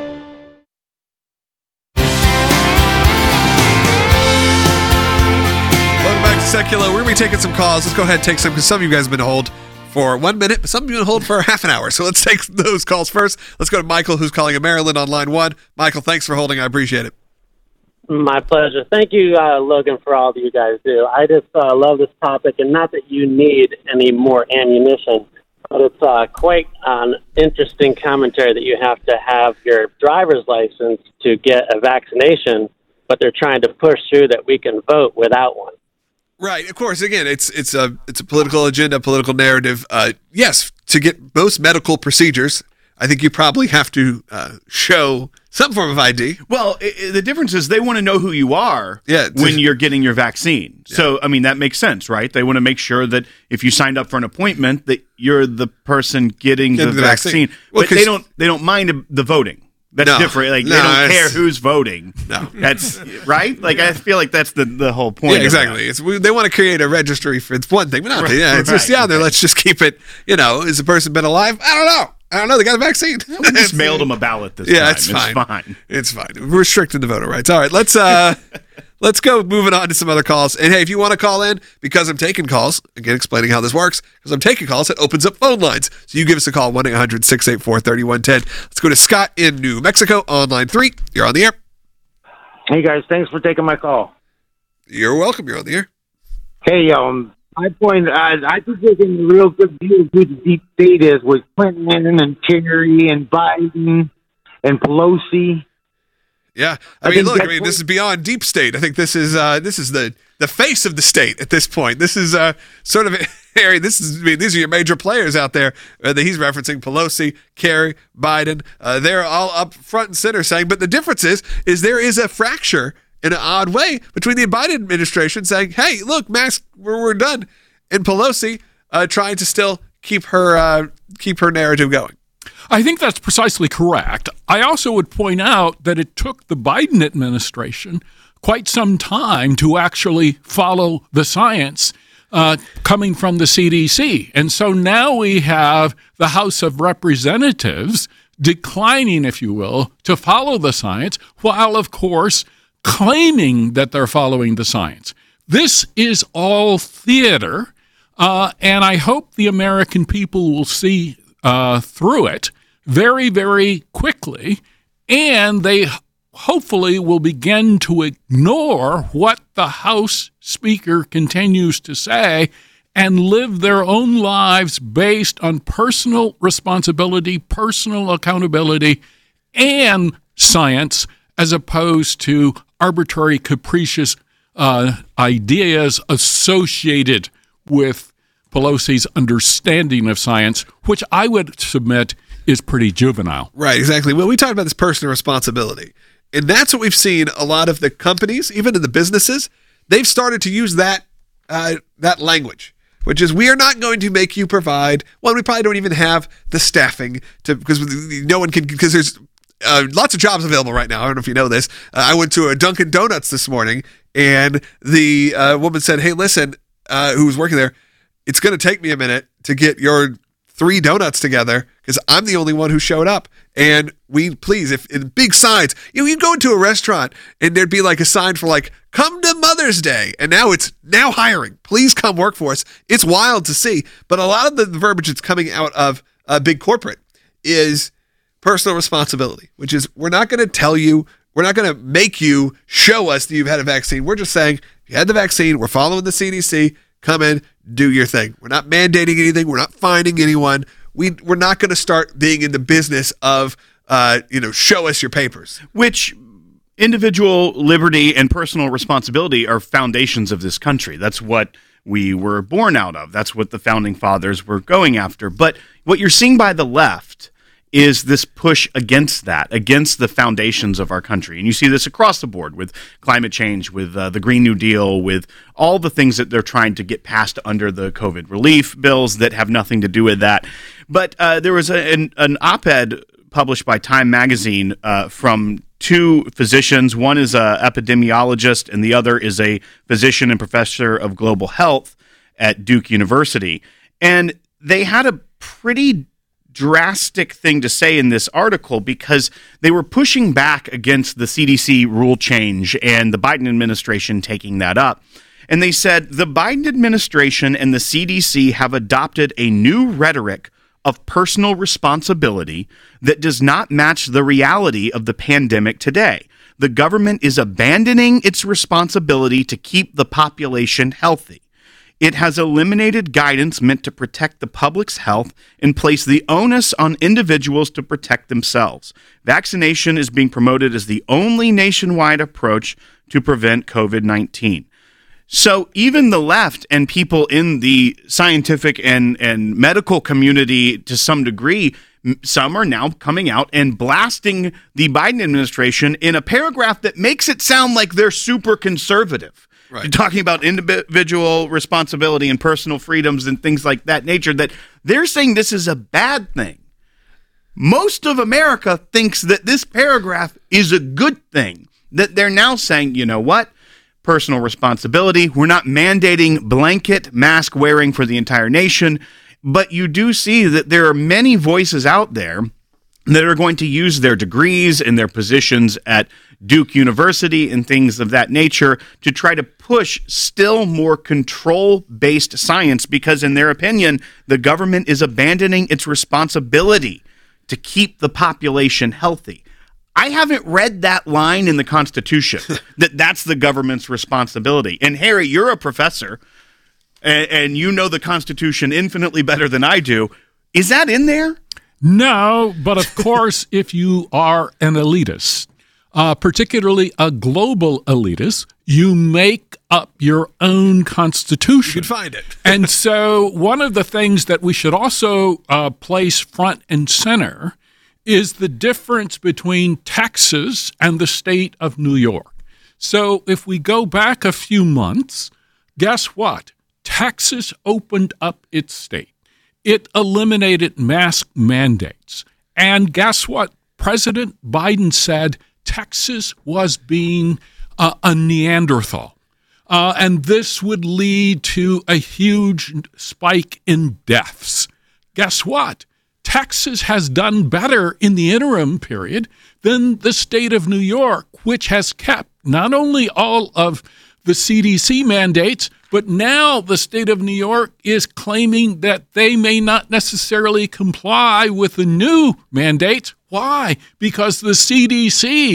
Secular, we're going to be taking some calls. Let's go ahead and take some, because some of you guys have been hold for one minute, but some of you have been hold for half an hour. So let's take those calls first. Let's go to Michael, who's calling in Maryland on line one. Michael, thanks for holding. I appreciate it. My pleasure. Thank you, uh, Logan, for all that you guys do. I just uh, love this topic, and not that you need any more ammunition, but it's uh, quite an interesting commentary that you have to have your driver's license to get a vaccination, but they're trying to push through that we can vote without one. Right. Of course, again, it's it's a it's a political agenda, political narrative. Uh, yes, to get most medical procedures, I think you probably have to uh, show some form of I D. Well, it, it, the difference is they want to know who you are yeah, when you're getting your vaccine. Yeah. So, I mean, that makes sense, right? They want to make sure that if you signed up for an appointment, that you're the person getting, getting the, the vaccine. vaccine. Well, but they don't they don't mind the voting. That's no, different. Like no, they don't care who's voting. No, that's right. Like yeah. I feel like that's the, the whole point. Yeah, exactly. It's we, they want to create a registry for it's one thing, but not right, yeah. It's right, just yeah. There. Let's just keep it. You know, has the person been alive? I don't know. I don't know. They got a vaccine. We just mailed them a ballot this yeah, time. It's fine. It's fine. It's fine. We're restricting the voter rights. All right. Let's uh, let's go moving on to some other calls. And hey, if you want to call in, because I'm taking calls, again explaining how this works, because I'm taking calls, it opens up phone lines. So you give us a call, one eight hundred six eight four three one one zero. Let's go to Scott in New Mexico on line three. You're on the air. Hey guys, thanks for taking my call. You're welcome. You're on the air. Hey, um, my point, uh, I think we're getting a real good view of who the deep state is with Clinton and Kerry and Biden and Pelosi. Yeah, I, I mean, look, I mean, this is beyond deep state. I think this is uh, this is the, the face of the state at this point. This is uh, sort of Harry. This is I mean, these are your major players out there uh, that he's referencing: Pelosi, Kerry, Biden. Uh, they're all up front and center saying. But the difference is, is there is a fracture in an odd way between the Biden administration saying, "Hey, look, mask, we're, we're done," and Pelosi uh, trying to still keep her uh, keep her narrative going. I think that's precisely correct. I also would point out that it took the Biden administration quite some time to actually follow the science uh, coming from the C D C. And so now we have the House of Representatives declining, if you will, to follow the science, while, of course, claiming that they're following the science. This is all theater, uh, and I hope the American people will see uh, through it very, very quickly, and they hopefully will begin to ignore what the House Speaker continues to say and live their own lives based on personal responsibility, personal accountability, and science, as opposed to arbitrary, capricious uh, ideas associated with Pelosi's understanding of science, which I would submit is pretty juvenile. Right, exactly. Well, we talked about this personal responsibility. And that's what we've seen a lot of the companies, even in the businesses, they've started to use that uh, that language, which is, we are not going to make you provide, well, we probably don't even have the staffing to, because no one can, because there's uh, lots of jobs available right now. I don't know if you know this. Uh, I went to a Dunkin' Donuts this morning, and the uh, woman said, hey, listen, uh, who was working there, it's going to take me a minute to get your three donuts together because I'm the only one who showed up. And we, please, if in big signs, you know, you'd go into a restaurant and there'd be like a sign for like, come to Mother's Day. And now it's now hiring. Please come work for us. It's wild to see. But a lot of the verbiage that's coming out of uh, big corporate is personal responsibility, which is, we're not going to tell you, we're not going to make you show us that you've had a vaccine. We're just saying, you had the vaccine, we're following the C D C, come in, do your thing. We're not mandating anything. We're not finding anyone. We, we're not going to start being in the business of, uh, you know, show us your papers. Which individual liberty and personal responsibility are foundations of this country. That's what we were born out of. That's what the founding fathers were going after. But what you're seeing by the left is this push against that, against the foundations of our country. And you see this across the board with climate change, with uh, the Green New Deal, with all the things that they're trying to get passed under the COVID relief bills that have nothing to do with that. But uh, there was a, an, an op-ed published by Time Magazine uh, from two physicians. One is an epidemiologist, and the other is a physician and professor of global health at Duke University. And they had a pretty drastic thing to say in this article because they were pushing back against the C D C rule change and the Biden administration taking that up. And they said the Biden administration and the C D C have adopted a new rhetoric of personal responsibility that does not match the reality of the pandemic today. The government is abandoning its responsibility to keep the population healthy. It has eliminated guidance meant to protect the public's health and place the onus on individuals to protect themselves. Vaccination is being promoted as the only nationwide approach to prevent COVID nineteen. So even the left and people in the scientific and, and medical community, to some degree, some are now coming out and blasting the Biden administration in a paragraph that makes it sound like they're super conservative. Right. You're talking about individual responsibility and personal freedoms and things like that nature, that they're saying this is a bad thing. Most of America thinks that this paragraph is a good thing, that they're now saying, you know what, personal responsibility. We're not mandating blanket mask wearing for the entire nation, but you do see that there are many voices out there that are going to use their degrees and their positions at Duke University and things of that nature to try to push still more control-based science because, in their opinion, the government is abandoning its responsibility to keep the population healthy. I haven't read that line in the Constitution, that that's the government's responsibility. And Harry, you're a professor, and, and you know the Constitution infinitely better than I do. Is that in there? No, but of course, if you are an elitist, uh, particularly a global elitist, you make up your own constitution. You can find it. And so one of the things that we should also uh, place front and center is the difference between Texas and the state of New York. So if we go back a few months, guess what? Texas opened up its state. It eliminated mask mandates. And guess what? President Biden said Texas was being uh, a Neanderthal. Uh, and this would lead to a huge spike in deaths. Guess what? Texas has done better in the interim period than the state of New York, which has kept not only all of the C D C mandates, but now the state of New York is claiming that they may not necessarily comply with the new mandates. Why? Because the C D C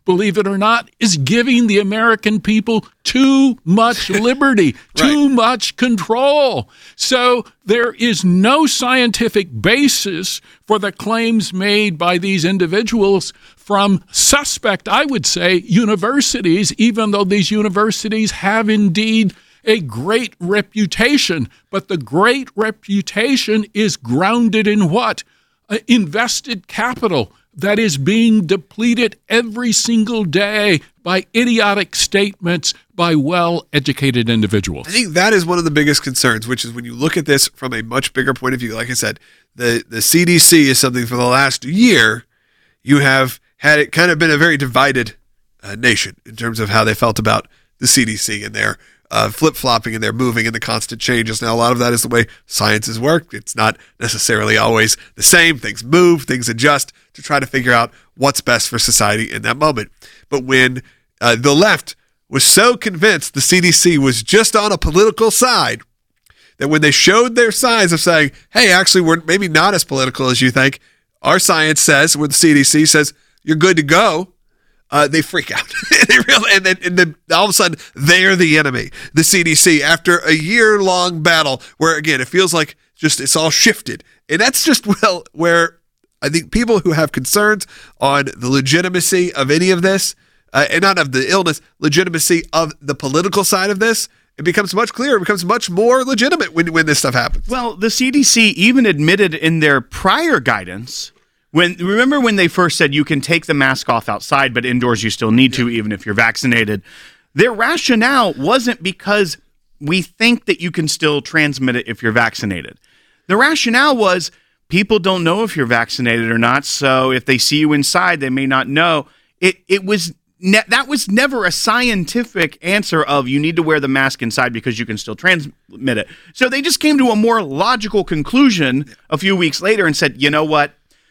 believe it or not, is giving the American people too much liberty, right. too much control. So there is no scientific basis for the claims made by these individuals from suspect, I would say, universities, even though these universities have indeed a great reputation. But the great reputation is grounded in what? Uh, invested capital that is being depleted every single day by idiotic statements by well-educated individuals. I think that is one of the biggest concerns, which is when you look at this from a much bigger point of view. Like I said, the, the C D C is something for the last year you have had it kind of been a very divided uh, nation in terms of how they felt about the C D C and their uh, flip-flopping and their moving and the constant changes. Now, a lot of that is the way sciences work. It's not necessarily always the same. Things move, things adjust to try to figure out what's best for society in that moment. But when uh, the left was so convinced the C D C was just on a political side that when they showed their signs of saying, hey, actually, we're maybe not as political as you think, our science says, when the C D C says, you're good to go, uh, they freak out. they really, and then, and then all of a sudden, they're the enemy, the C D C, after a year-long battle where, again, it feels like just it's all shifted. And that's just, well, where I think people who have concerns on the legitimacy of any of this, uh, and not of the illness, legitimacy of the political side of this, it becomes much clearer. It becomes much more legitimate when, when this stuff happens. Well, the C D C even admitted in their prior guidance, when remember when they first said you can take the mask off outside, but indoors you still need to, even if you're vaccinated. Their rationale wasn't because we think that you can still transmit it if you're vaccinated. The rationale was people don't know if you're vaccinated or not, so if they see you inside, they may not know. It it was ne- that was never a scientific answer of you need to wear the mask inside because you can still transmit it. So they just came to a more logical conclusion a few weeks later and said, you know what?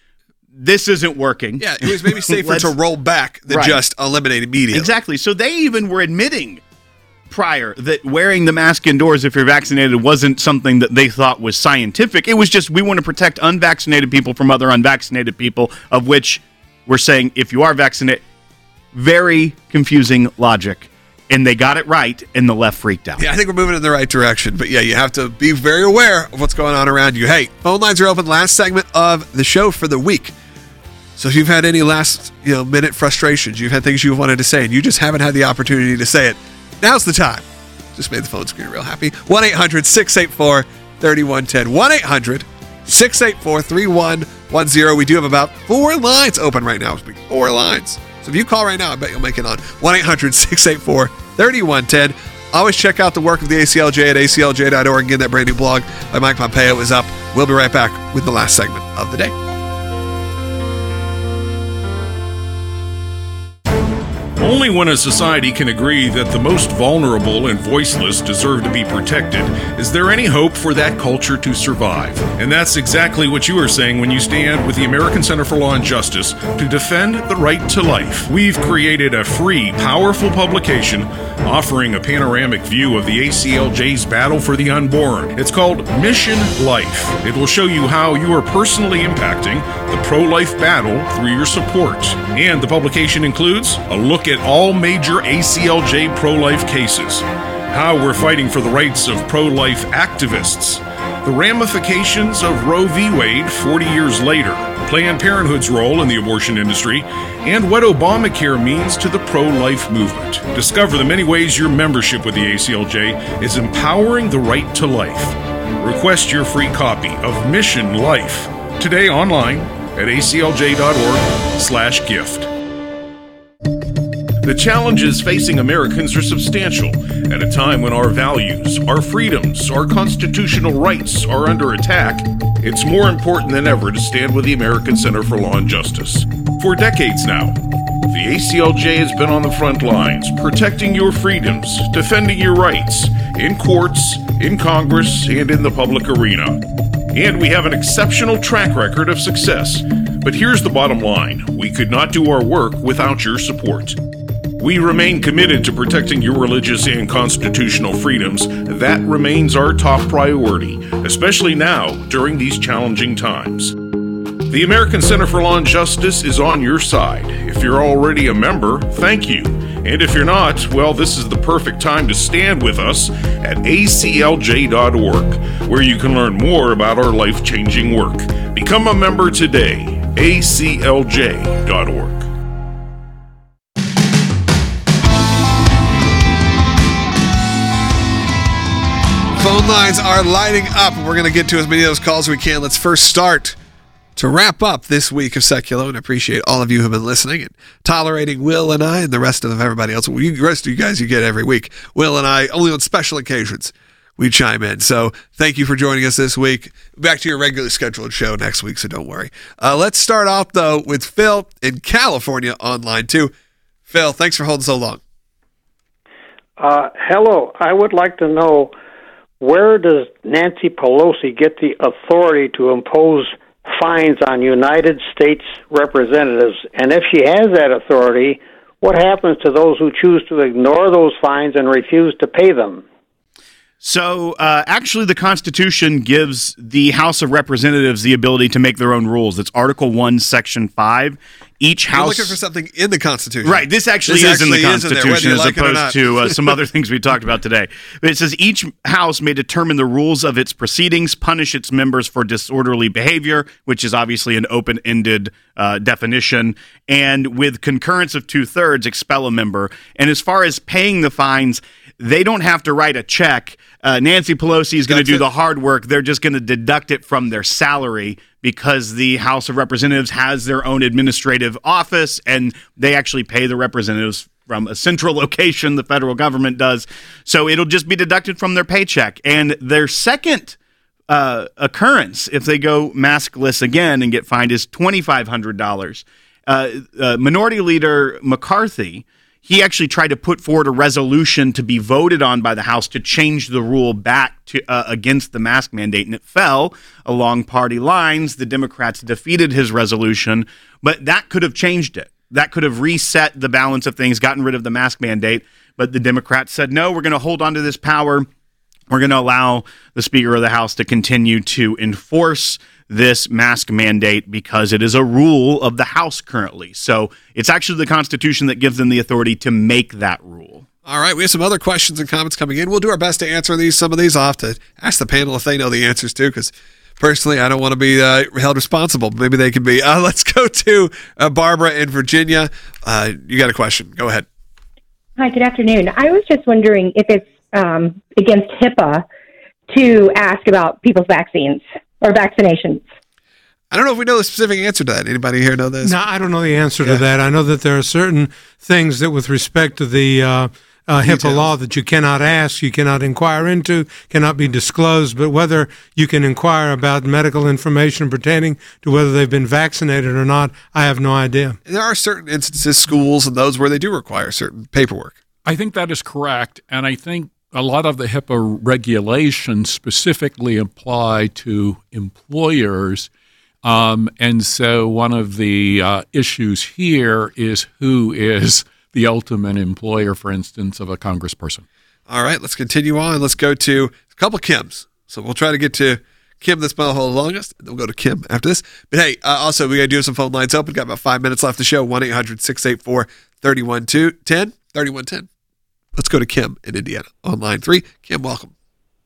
This isn't working. Yeah, it was maybe safer to roll back than right. just eliminate immediately. Exactly. So they even were admitting prior that wearing the mask indoors if you're vaccinated wasn't something that they thought was scientific. It was just we want to protect unvaccinated people from other unvaccinated people, of which we're saying if you are vaccinated, very confusing logic. And they got it right, and the left freaked out. Yeah, I think we're moving in the right direction. But yeah, you have to be very aware of what's going on around you. Hey, phone lines are open. Last segment of the show for the week. So if you've had any last you know minute frustrations, you've had things you've wanted to say, and you just haven't had the opportunity to say it, now's the time. Just made the phone screen real happy. one eight hundred six eight four three one one zero. one eight hundred six eight four three one one zero. We do have about four lines open right now. Four lines. So if you call right now, I bet you'll make it on. one eight hundred six eight four three one one zero. Always check out the work of the A C L J at A C L J dot org. Again, that brand new blog by Mike Pompeo is up. We'll be right back with the last segment of the day. Only when a society can agree that the most vulnerable and voiceless deserve to be protected is there any hope for that culture to survive. And that's exactly what you are saying when you stand with the American Center for Law and Justice to defend the right to life. We've created a free, powerful publication offering a panoramic view of the A C L J's battle for the unborn. It's called Mission Life. It will show you how you are personally impacting the pro-life battle through your support. And the publication includes a look at all major A C L J pro-life cases, how we're fighting for the rights of pro-life activists, the ramifications of Roe v. Wade forty years later, Planned Parenthood's role in the abortion industry, and what Obamacare means to the pro-life movement. Discover the many ways your membership with the A C L J is empowering the right to life. Request your free copy of Mission Life today online at A C L J dot org slash gift. The challenges facing Americans are substantial. At a time when our values, our freedoms, our constitutional rights are under attack, it's more important than ever to stand with the American Center for Law and Justice. For decades now, the A C L J has been on the front lines, protecting your freedoms, defending your rights, in courts, in Congress, and in the public arena. And we have an exceptional track record of success. But here's the bottom line. We could not do our work without your support. We remain committed to protecting your religious and constitutional freedoms. That remains our top priority, especially now during these challenging times. The American Center for Law and Justice is on your side. If you're already a member, thank you. And if you're not, well, this is the perfect time to stand with us at A C L J dot org, where you can learn more about our life-changing work. Become a member today, A C L J dot org. Phone lines are lighting up. We're going to get to as many of those calls as we can. Let's first start to wrap up this week of Seculo, and I appreciate all of you who have been listening and tolerating Will and I and the rest of everybody else. Well, you, the rest of you guys you get every week. Will and I, only on special occasions, we chime in. So thank you for joining us this week. Back to your regularly scheduled show next week, so don't worry. Uh, let's start off, though, with Phil in California on line two. Phil, thanks for holding so long. Uh, hello. I would like to know, where does Nancy Pelosi get the authority to impose fines on United States representatives? And if she has that authority, what happens to those who choose to ignore those fines and refuse to pay them? So, uh, actually, the Constitution gives the House of Representatives the ability to make their own rules. It's Article one, Section five. Each You're House... looking for something in the Constitution. Right, this actually this is actually in the is in there, Constitution whether you as like it or opposed not. to uh, some other things we talked about today. But it says each House may determine the rules of its proceedings, punish its members for disorderly behavior, which is obviously an open-ended uh, definition, and with concurrence of two-thirds, expel a member. And as far as paying the fines, they don't have to write a check. Uh, Nancy Pelosi is going to do it. the hard work. They're just going to deduct it from their salary because the House of Representatives has their own administrative office, and they actually pay the representatives from a central location. The federal government does. So it'll just be deducted from their paycheck. And their second uh, occurrence, if they go maskless again and get fined, is twenty-five hundred dollars. Uh, uh, Minority Leader McCarthy, he actually tried to put forward a resolution to be voted on by the House to change the rule back to uh, against the mask mandate, and it fell along party lines. The Democrats defeated his resolution, but that could have changed it. That could have reset the balance of things, gotten rid of the mask mandate, but the Democrats said, no, we're going to hold on to this power. We're going to allow the Speaker of the House to continue to enforce this mask mandate because it is a rule of the House currently. So it's actually the Constitution that gives them the authority to make that rule. All right, we have some other questions and comments coming in. We'll do our best to answer these. Some of these I'll have to ask the panel if they know the answers too, because personally I don't want to be uh, held responsible. Maybe they can be. Uh, let's go to uh, Barbara in Virginia. Uh, you got a question. Go ahead. Hi, good afternoon. I was just wondering if it's um, against HIPAA to ask about people's vaccines or vaccinations. I don't know if we know the specific answer to that. Anybody here know this? No, I don't know the answer Yeah. to that. I know that there are certain things that with respect to the uh, uh, HIPAA Details. law that you cannot ask, you cannot inquire into, cannot be disclosed, but whether you can inquire about medical information pertaining to whether they've been vaccinated or not, I have no idea. There are certain instances, schools and those where they do require certain paperwork. I think that is correct, and I think a lot of the HIPAA regulations specifically apply to employers, um, and so one of the uh, issues here is who is the ultimate employer, for instance, of a congressperson. All right, let's continue on. Let's go to a couple Kims. So we'll try to get to Kim that's been on hold longest. Then we'll go to Kim after this. But hey, uh, also, we got to do some phone lines open. Got about five minutes left to show. one eight hundred six eight four three one one zero. Let's go to Kim in Indiana on line three. Kim, welcome.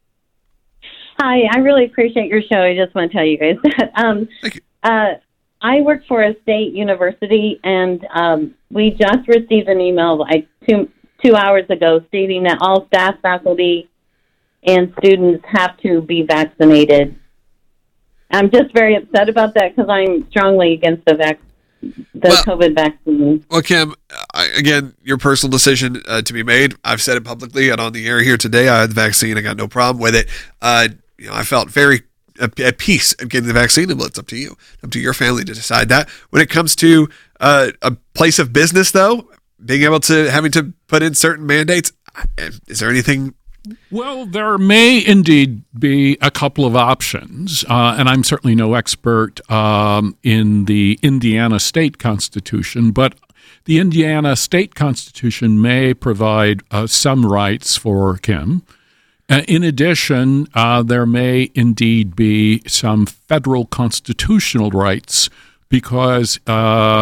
Hi, I really appreciate your show. I just want to tell you guys that. Um, Thank you. Uh, I work for a state university, and um, we just received an email like two two hours ago stating that all staff, faculty, and students have to be vaccinated. I'm just very upset about that because I'm strongly against the vac- the Well- COVID vaccine. Well, Kim, I, again, your personal decision uh, to be made. I've said it publicly and on the air here today. I had the vaccine. I got no problem with it. Uh, you know, I felt very at, at peace at getting the vaccine. Well, it's up to you, up to your family to decide that. When it comes to uh, a place of business, though, being able to having to put in certain mandates, is there anything? Well, there may indeed be a couple of options, uh, and I'm certainly no expert um, in the Indiana state constitution, but the Indiana state constitution may provide uh, some rights for Kim. Uh, in addition, uh, there may indeed be some federal constitutional rights because uh,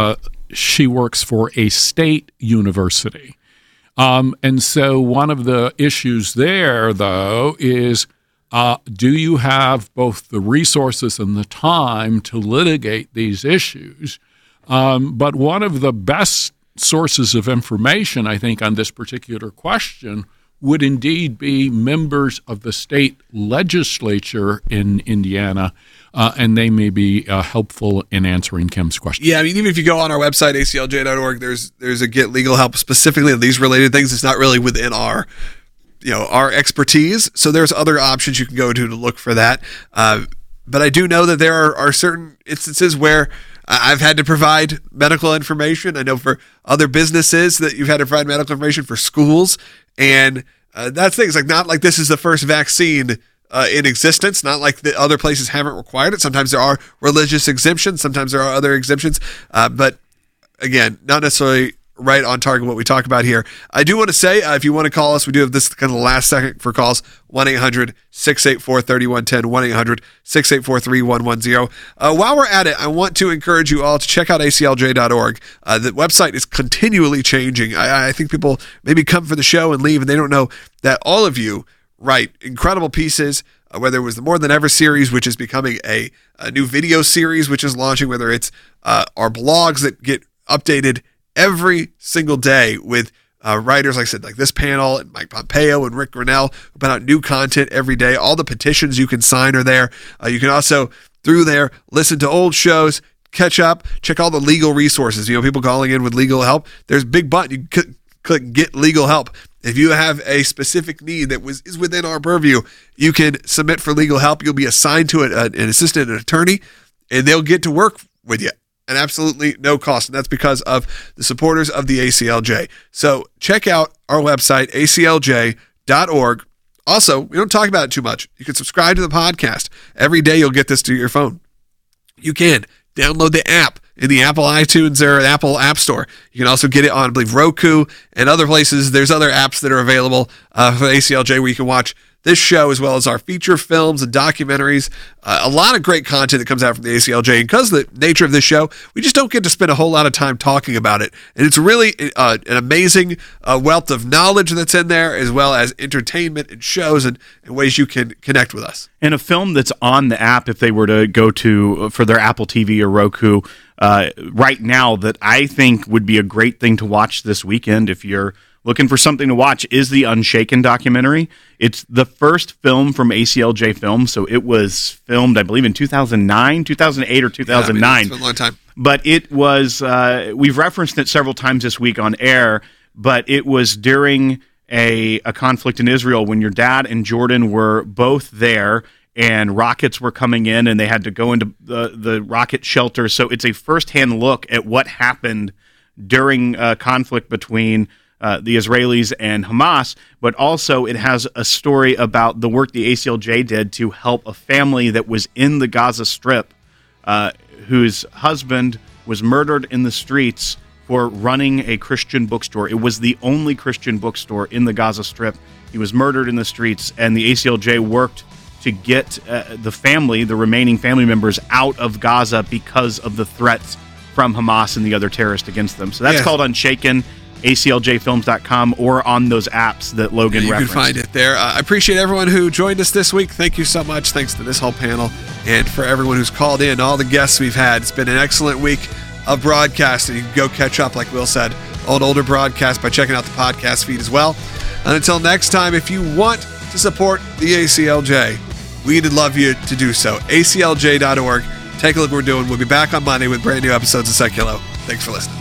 she works for a state university. Um, and so one of the issues there, though, is uh, do you have both the resources and the time to litigate these issues? Um, but one of the best sources of information, I think, on this particular question would indeed be members of the state legislature in Indiana, uh, and they may be uh, helpful in answering Kim's question. Yeah, I mean, even if you go on our website, A C L J dot org, there's there's a Get Legal Help specifically on these related things. It's not really within our, you know, our expertise, so there's other options you can go to to look for that. Uh, but I do know that there are, are certain instances where I've had to provide medical information. I know for other businesses that you've had to provide medical information for schools. And uh, that's things like not like this is the first vaccine uh, in existence, not like the other places haven't required it. Sometimes there are religious exemptions. Sometimes there are other exemptions. Uh, but again, not necessarily right on target what we talk about here. I do want to say, uh, if you want to call us, we do have this kind of the last second for calls, one eight hundred six eight four three one one zero, one eight hundred six eight four three one one zero. Uh, while we're at it, I want to encourage you all to check out A C L J dot org. Uh, the website is continually changing. I, I think people maybe come for the show and leave, and they don't know that all of you write incredible pieces, uh, whether it was the More Than Ever series, which is becoming a, a new video series, which is launching, whether it's uh, our blogs that get updated every single day with uh, writers, like I said, like this panel, and Mike Pompeo and Rick Grinnell, who put out new content every day. All the petitions you can sign are there. Uh, you can also, through there, listen to old shows, catch up, check all the legal resources. You know, people calling in with legal help. There's a big button. You can click Get Legal Help. If you have a specific need that was is within our purview, you can submit for legal help. You'll be assigned to a, an assistant, an attorney, and they'll get to work with you. And absolutely no cost. And that's because of the supporters of the A C L J. So check out our website, A C L J dot org. Also, we don't talk about it too much. You can subscribe to the podcast. Every day you'll get this to your phone. You can download the app in the Apple iTunes or Apple App Store. You can also get it on, I believe, Roku and other places. There's other apps that are available uh, for A C L J where you can watch this show, as well as our feature films and documentaries. Uh, a lot of great content that comes out from the A C L J. And because of the nature of this show, we just don't get to spend a whole lot of time talking about it. And it's really uh, an amazing uh, wealth of knowledge that's in there, as well as entertainment and shows and, and ways you can connect with us. And a film that's on the app, if they were to go to for their Apple T V or Roku uh, right now, that I think would be a great thing to watch this weekend if you're looking for something to watch, is the Unshaken documentary. It's the first film from A C L J Films, so it was filmed, I believe, in two thousand nine, two thousand eight or two thousand nine. Yeah, I mean, it's been a long time. But it was, uh, we've referenced it several times this week on air, but it was during a, a conflict in Israel when your dad and Jordan were both there, and rockets were coming in, and they had to go into the, the rocket shelter. So it's a firsthand look at what happened during a conflict between Uh, the Israelis and Hamas, but also it has a story about the work the A C L J did to help a family that was in the Gaza Strip, uh, whose husband was murdered in the streets for running a Christian bookstore. It was the only Christian bookstore in the Gaza Strip. He was murdered in the streets, and the A C L J worked to get uh, the family, the remaining family members, out of Gaza because of the threats from Hamas and the other terrorists against them. So that's yes. called Unshaken. A C L J films dot com or on those apps that Logan yeah, you referenced. You can find it there. Uh, I appreciate everyone who joined us this week. Thank you so much. Thanks to this whole panel and for everyone who's called in, all the guests we've had. It's been an excellent week of broadcasting. You can go catch up, like Will said, on older broadcasts by checking out the podcast feed as well. And until next time, if you want to support the A C L J, we'd love you to do so. A C L J dot org. Take a look at what we're doing. We'll be back on Monday with brand new episodes of Seculo. Thanks for listening.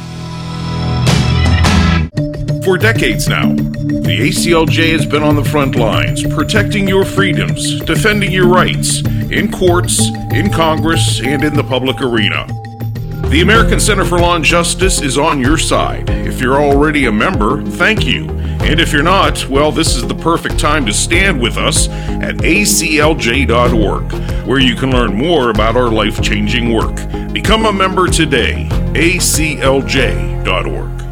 For decades now, the A C L J has been on the front lines, protecting your freedoms, defending your rights, in courts, in Congress, and in the public arena. The American Center for Law and Justice is on your side. If you're already a member, thank you. And if you're not, well, this is the perfect time to stand with us at A C L J dot org, where you can learn more about our life-changing work. Become a member today, A C L J dot org.